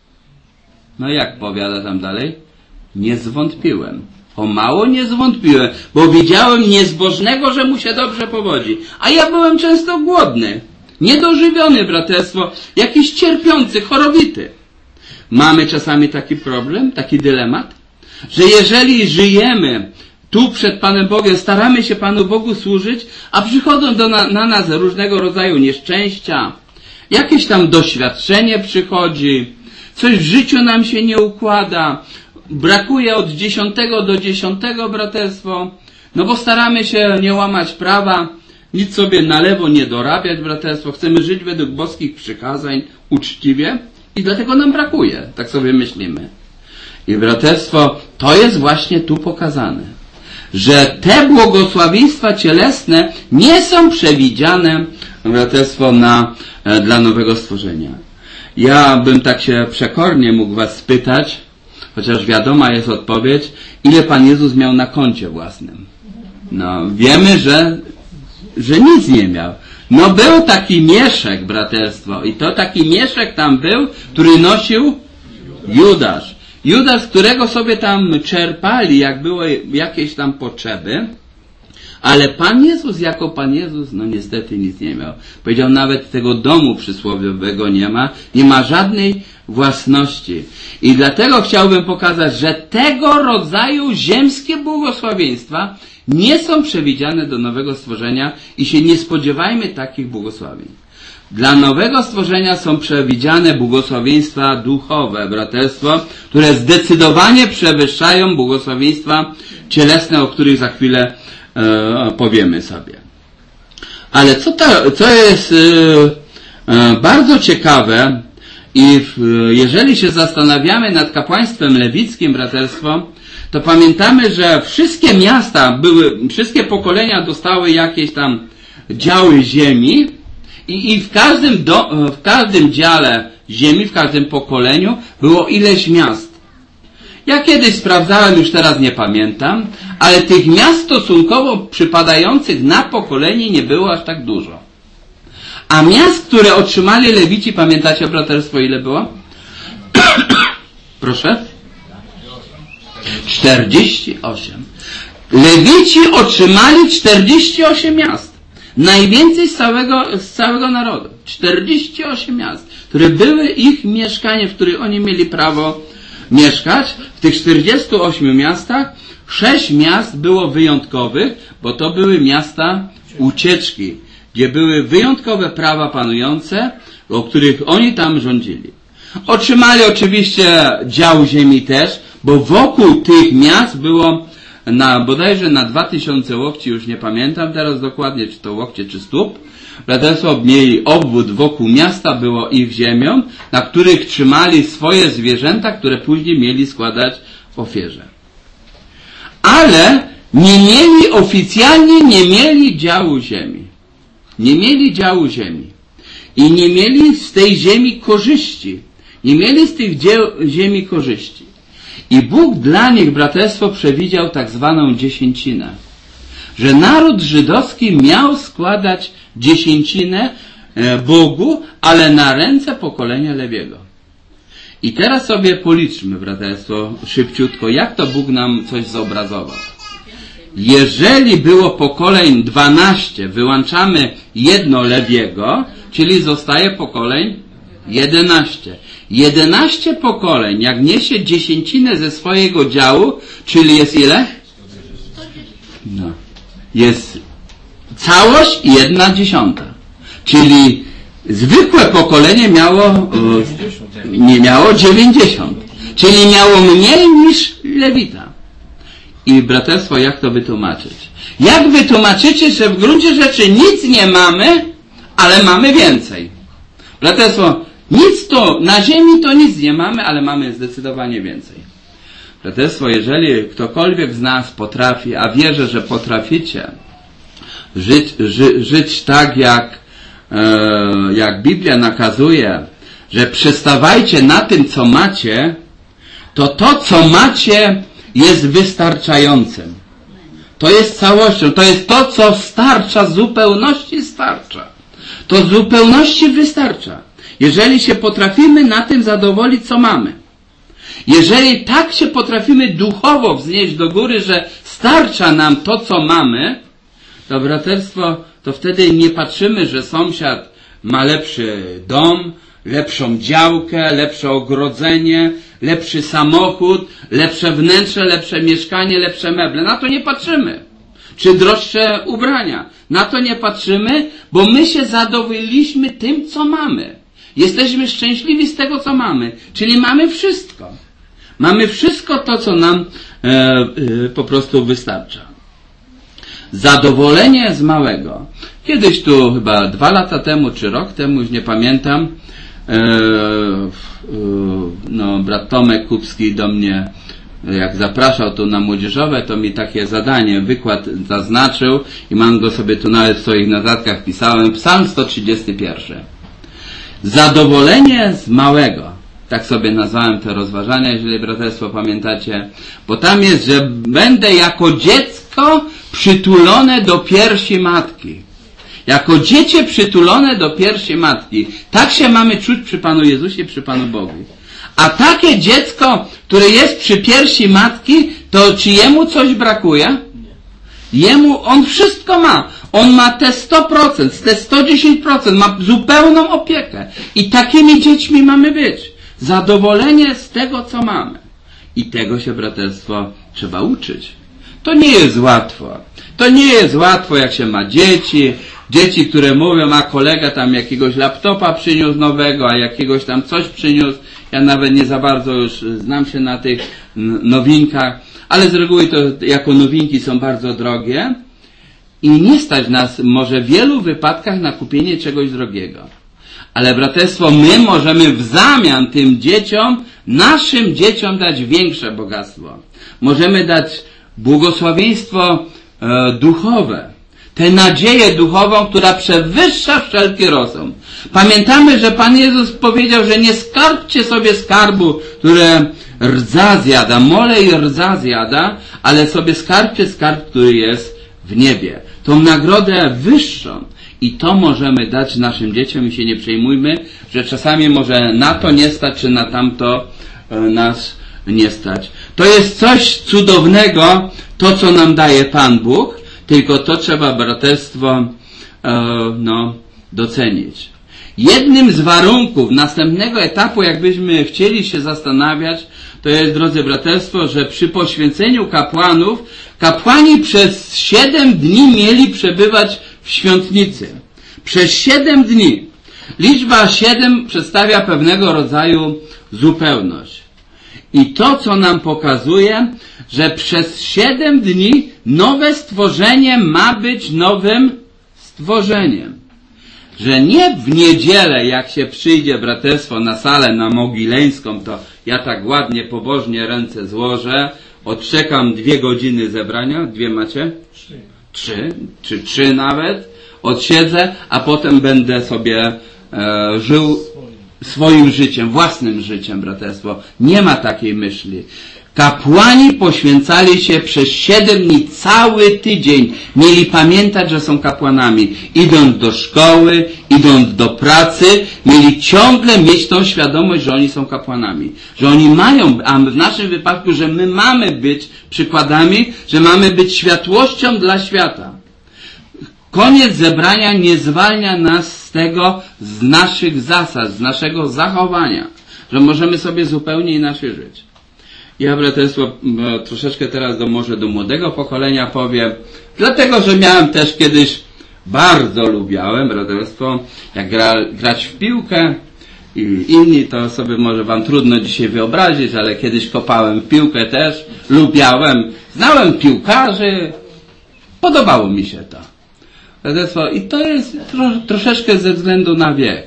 No jak powiada tam dalej? Nie zwątpiłem. O mało nie zwątpiłem, bo widziałem niezbożnego, że mu się dobrze powodzi. A ja byłem często głodny, niedożywiony, braterstwo, jakiś cierpiący, chorowity. Mamy czasami taki problem, taki dylemat, że jeżeli żyjemy tu przed Panem Bogiem, staramy się Panu Bogu służyć, a przychodzą do na, na nas różnego rodzaju nieszczęścia, jakieś tam doświadczenie przychodzi, coś w życiu nam się nie układa, brakuje od dziesiątego do dziesiątego, braterstwo, no bo staramy się nie łamać prawa, nic sobie na lewo nie dorabiać, braterstwo, chcemy żyć według boskich przykazań uczciwie i dlatego nam brakuje, tak sobie myślimy. I braterstwo, to jest właśnie tu pokazane, że te błogosławieństwa cielesne nie są przewidziane, braterstwo, na, e, dla nowego stworzenia. Ja bym tak się przekornie mógł was spytać, chociaż wiadoma jest odpowiedź, ile Pan Jezus miał na koncie własnym. No, wiemy, że, że nic nie miał. No był taki mieszek, braterstwo, i to taki mieszek tam był, który nosił Judasz. Judasz, którego sobie tam czerpali, jak były jakieś tam potrzeby, ale Pan Jezus jako Pan Jezus, no niestety nic nie miał. Powiedział, nawet tego domu przysłowiowego nie ma, nie ma żadnej własności. I dlatego chciałbym pokazać, że tego rodzaju ziemskie błogosławieństwa nie są przewidziane do nowego stworzenia i się nie spodziewajmy takich błogosławieństw. Dla nowego stworzenia są przewidziane błogosławieństwa duchowe, braterstwo, które zdecydowanie przewyższają błogosławieństwa cielesne, o których za chwilę e, powiemy sobie. Ale co, to, co jest e, e, bardzo ciekawe i w, jeżeli się zastanawiamy nad kapłaństwem lewickim, braterstwo, to pamiętamy, że wszystkie miasta były, wszystkie pokolenia dostały jakieś tam działy ziemi, I, I w każdym, do, w każdym dziale ziemi, w każdym pokoleniu było ileś miast. Ja kiedyś sprawdzałem, już teraz nie pamiętam, ale tych miast stosunkowo przypadających na pokolenie nie było aż tak dużo. A miast, które otrzymali lewici, pamiętacie, braterstwo, ile było? Proszę? czterdzieści osiem. Lewici otrzymali czterdzieści osiem miast. Najwięcej z całego, z całego narodu. czterdzieści osiem miast, które były ich mieszkaniem, w których oni mieli prawo mieszkać. W tych czterdziestu ośmiu miastach Sześć miast było wyjątkowych, bo to były miasta ucieczki, gdzie były wyjątkowe prawa panujące, o których oni tam rządzili. Otrzymali oczywiście dział ziemi też, bo wokół tych miast było na, bodajże na dwa tysiące łokci, już nie pamiętam teraz dokładnie, czy to łokcie, czy stóp. Braterstwo mieli obwód wokół miasta, było ich ziemią, na których trzymali swoje zwierzęta, które później mieli składać w ofierze. Ale nie mieli, oficjalnie nie mieli działu ziemi. Nie mieli działu ziemi. I nie mieli z tej ziemi korzyści. Nie mieli z tych dzieł, ziemi korzyści. I Bóg dla nich, braterstwo, przewidział tak zwaną dziesięcinę. Że naród żydowski miał składać dziesięcinę Bogu, ale na ręce pokolenia Lewiego. I teraz sobie policzmy, braterstwo, szybciutko, jak to Bóg nam coś zobrazował. Jeżeli było pokoleń dwanaście, wyłączamy jedno Lewiego, czyli zostaje pokoleń jedenaście. Jedenaście pokoleń, jak niesie dziesięcinę ze swojego działu, czyli jest ile? No. Jest całość i jedna dziesiąta. Czyli zwykłe pokolenie miało, nie miało dziewięćdziesiąt. Czyli miało mniej niż Lewita. I braterstwo, jak to wytłumaczyć? Jak wytłumaczycie, że w gruncie rzeczy nic nie mamy, ale mamy więcej? Braterstwo, nic to, na ziemi to nic nie mamy, ale mamy zdecydowanie więcej. Braterstwo, jeżeli ktokolwiek z nas potrafi, a wierzę, że potraficie żyć, ży, żyć tak, jak, e, jak Biblia nakazuje, że przestawajcie na tym, co macie, to to, co macie, jest wystarczającym. To jest całością. To jest to, co starcza, w zupełności starcza. To w zupełności wystarcza. Jeżeli się potrafimy na tym zadowolić, co mamy. Jeżeli tak się potrafimy duchowo wznieść do góry, że starcza nam to, co mamy, to braterstwo, to wtedy nie patrzymy, że sąsiad ma lepszy dom, lepszą działkę, lepsze ogrodzenie, lepszy samochód, lepsze wnętrze, lepsze mieszkanie, lepsze meble. Na to nie patrzymy. Czy droższe ubrania. Na to nie patrzymy, bo my się zadowoliliśmy tym, co mamy. Jesteśmy szczęśliwi z tego, co mamy. Czyli mamy wszystko. Mamy wszystko to, co nam e, e, po prostu wystarcza. Zadowolenie z małego. Kiedyś tu chyba dwa lata temu, czy rok temu, już nie pamiętam, e, e, no, brat Tomek Kupski do mnie, jak zapraszał tu na młodzieżowe, to mi takie zadanie, wykład zaznaczył i mam go sobie tu nawet w swoich notatkach pisałem. Psalm sto trzydziesty pierwszy. Zadowolenie z małego. Tak sobie nazwałem te rozważania, jeżeli braterstwo pamiętacie. Bo tam jest, że będę jako dziecko przytulone do piersi matki. Jako dziecię przytulone do piersi matki. Tak się mamy czuć przy Panu Jezusie, przy Panu Bogu. A takie dziecko, które jest przy piersi matki, to czy jemu coś brakuje? Jemu, on wszystko ma. On ma te sto procent, te sto dziesięć procent, ma zupełną opiekę. I takimi dziećmi mamy być. Zadowolenie z tego, co mamy. I tego się, braterstwo, trzeba uczyć. To nie jest łatwo. To nie jest łatwo, jak się ma dzieci. Dzieci, które mówią, a kolega tam jakiegoś laptopa przyniósł nowego, a jakiegoś tam coś przyniósł. Ja nawet nie za bardzo już znam się na tych nowinkach. Ale z reguły to jako nowinki są bardzo drogie. I nie stać nas może w wielu wypadkach na kupienie czegoś drogiego. Ale braterstwo, my możemy w zamian tym dzieciom, naszym dzieciom dać większe bogactwo. Możemy dać błogosławieństwo e, duchowe. Tę nadzieję duchową, która przewyższa wszelki rozum. Pamiętamy, że Pan Jezus powiedział, że nie skarbcie sobie skarbu, które rdza zjada, mole i rdza zjada, ale sobie skarbcie skarb, który jest w niebie. Tą nagrodę wyższą. I to możemy dać naszym dzieciom i się nie przejmujmy, że czasami może na to nie stać, czy na tamto e, nas nie stać. To jest coś cudownego, to co nam daje Pan Bóg, tylko to trzeba, braterstwo, e, no, docenić. Jednym z warunków następnego etapu, jakbyśmy chcieli się zastanawiać, to jest, drodzy braterstwo, że przy poświęceniu kapłanów, kapłani przez siedem dni mieli przebywać w świątnicy. Przez siedem dni. Liczba siedem przedstawia pewnego rodzaju zupełność. I to, co nam pokazuje, że przez siedem dni nowe stworzenie ma być nowym stworzeniem. Że nie w niedzielę, jak się przyjdzie braterstwo na salę na Mogileńską, to ja tak ładnie, pobożnie ręce złożę, odczekam dwie godziny zebrania, dwie macie? Trzy. Trzy, czy trzy nawet, odsiedzę, a potem będę sobie e, żył swoim życiem, własnym życiem, braterstwo. Nie ma takiej myśli. Kapłani poświęcali się przez siedem dni, cały tydzień. Mieli pamiętać, że są kapłanami. Idąc do szkoły, idąc do pracy, mieli ciągle mieć tą świadomość, że oni są kapłanami. Że oni mają, a w naszym wypadku, że my mamy być przykładami, że mamy być światłością dla świata. Koniec zebrania nie zwalnia nas z tego, z naszych zasad, z naszego zachowania. Że możemy sobie zupełnie inaczej żyć. Ja, braterstwo, troszeczkę teraz do, może do młodego pokolenia powiem, dlatego, że miałem też kiedyś, bardzo lubiałem, braterstwo, jak gra, grać w piłkę i inni, to sobie może wam trudno dzisiaj wyobrazić, ale kiedyś kopałem w piłkę też, lubiałem, znałem piłkarzy, podobało mi się to. Braterstwo, i to jest tro, troszeczkę ze względu na wiek,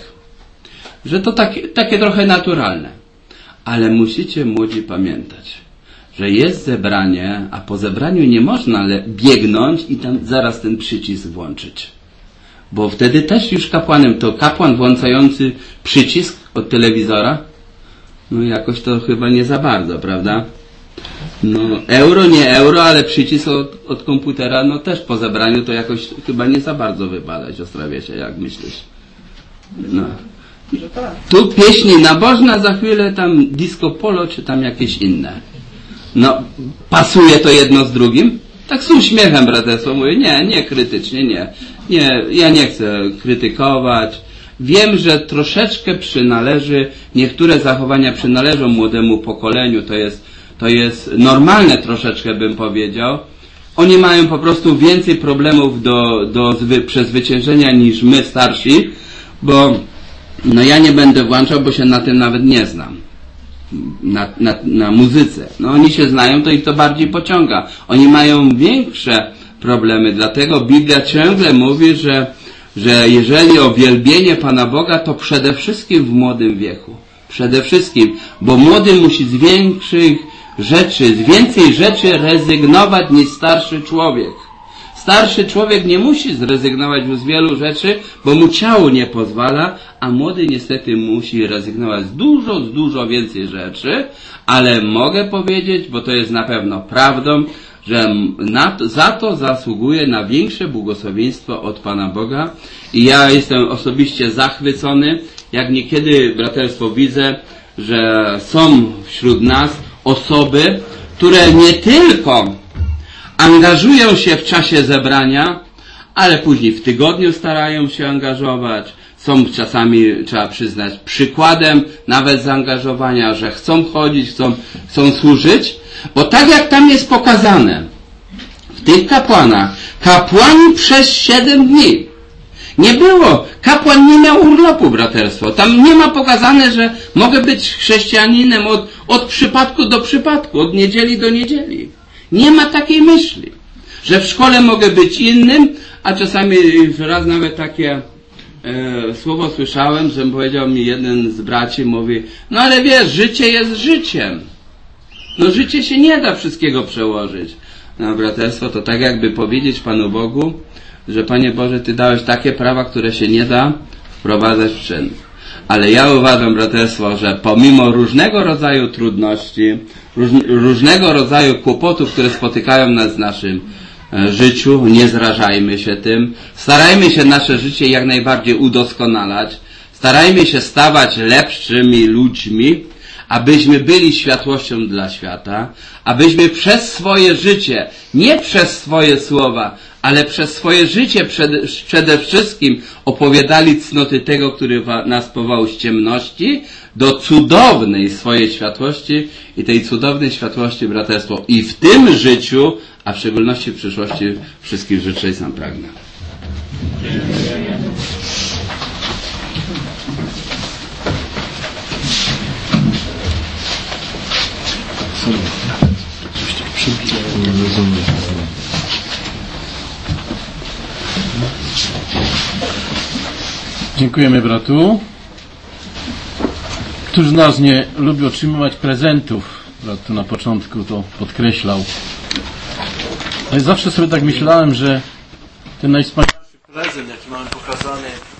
że to takie, takie trochę naturalne. Ale musicie, młodzi, pamiętać, że jest zebranie, a po zebraniu nie można biegnąć i tam zaraz ten przycisk włączyć. Bo wtedy też już kapłanem, to kapłan włączający przycisk od telewizora, no jakoś to chyba nie za bardzo, prawda? No euro, nie euro, ale przycisk od, od komputera, no też po zebraniu to jakoś chyba nie za bardzo wypada, siostra Wiesia, jak myślisz? No. Tu pieśni nabożna, za chwilę tam disco polo, czy tam jakieś inne. No, pasuje to jedno z drugim? Tak z uśmiechem, braterstwo, mówię, nie, nie krytycznie, nie. Nie, ja nie chcę krytykować. Wiem, że troszeczkę przynależy, niektóre zachowania przynależą młodemu pokoleniu, to jest, to jest normalne troszeczkę, bym powiedział. Oni mają po prostu więcej problemów do, do zwy, przezwyciężenia niż my starsi, bo no ja nie będę włączał, bo się na tym nawet nie znam. Na, na, na muzyce. No oni się znają, to ich to bardziej pociąga. Oni mają większe problemy, dlatego Biblia ciągle mówi, że, że jeżeli o wielbienie Pana Boga, to przede wszystkim w młodym wieku. Przede wszystkim, bo młody musi z większych rzeczy, z więcej rzeczy rezygnować niż starszy człowiek. Starszy człowiek nie musi zrezygnować z wielu rzeczy, bo mu ciało nie pozwala, a młody niestety musi rezygnować z dużo, z dużo więcej rzeczy, ale mogę powiedzieć, bo to jest na pewno prawdą, że na to, za to zasługuje na większe błogosławieństwo od Pana Boga i ja jestem osobiście zachwycony, jak niekiedy, braterstwo, widzę, że są wśród nas osoby, które nie tylko angażują się w czasie zebrania, ale później w tygodniu starają się angażować. Są czasami, trzeba przyznać, przykładem nawet zaangażowania, że chcą chodzić, chcą, chcą służyć, bo tak jak tam jest pokazane w tych kapłanach, kapłani przez siedem dni. Nie było. Kapłan nie miał urlopu, braterstwo. Tam nie ma pokazane, że mogę być chrześcijaninem od, od przypadku do przypadku, od niedzieli do niedzieli. Nie ma takiej myśli, że w szkole mogę być innym, a czasami raz nawet takie e, słowo słyszałem, że powiedział mi jeden z braci, mówi, no ale wiesz, życie jest życiem. No życie się nie da wszystkiego przełożyć. No braterstwo, to tak jakby powiedzieć Panu Bogu, że Panie Boże, Ty dałeś takie prawa, które się nie da wprowadzać w czyn. Ale ja uważam, braterstwo, że pomimo różnego rodzaju trudności, róż, różnego rodzaju kłopotów, które spotykają nas w naszym e, życiu, nie zrażajmy się tym. Starajmy się nasze życie jak najbardziej udoskonalać. Starajmy się stawać lepszymi ludźmi, abyśmy byli światłością dla świata, abyśmy przez swoje życie, nie przez swoje słowa, ale przez swoje życie przede, przede wszystkim opowiadali cnoty tego, który nas powołał z ciemności do cudownej swojej światłości i tej cudownej światłości braterstwo i w tym życiu, a w szczególności w przyszłości wszystkich życzę i sam pragnę. Dziękujemy bratu. Któż z nas nie lubi otrzymywać prezentów? Brat tu na początku to podkreślał. Ale zawsze sobie tak myślałem, że ten najwspanialszy prezent, jaki mamy pokazany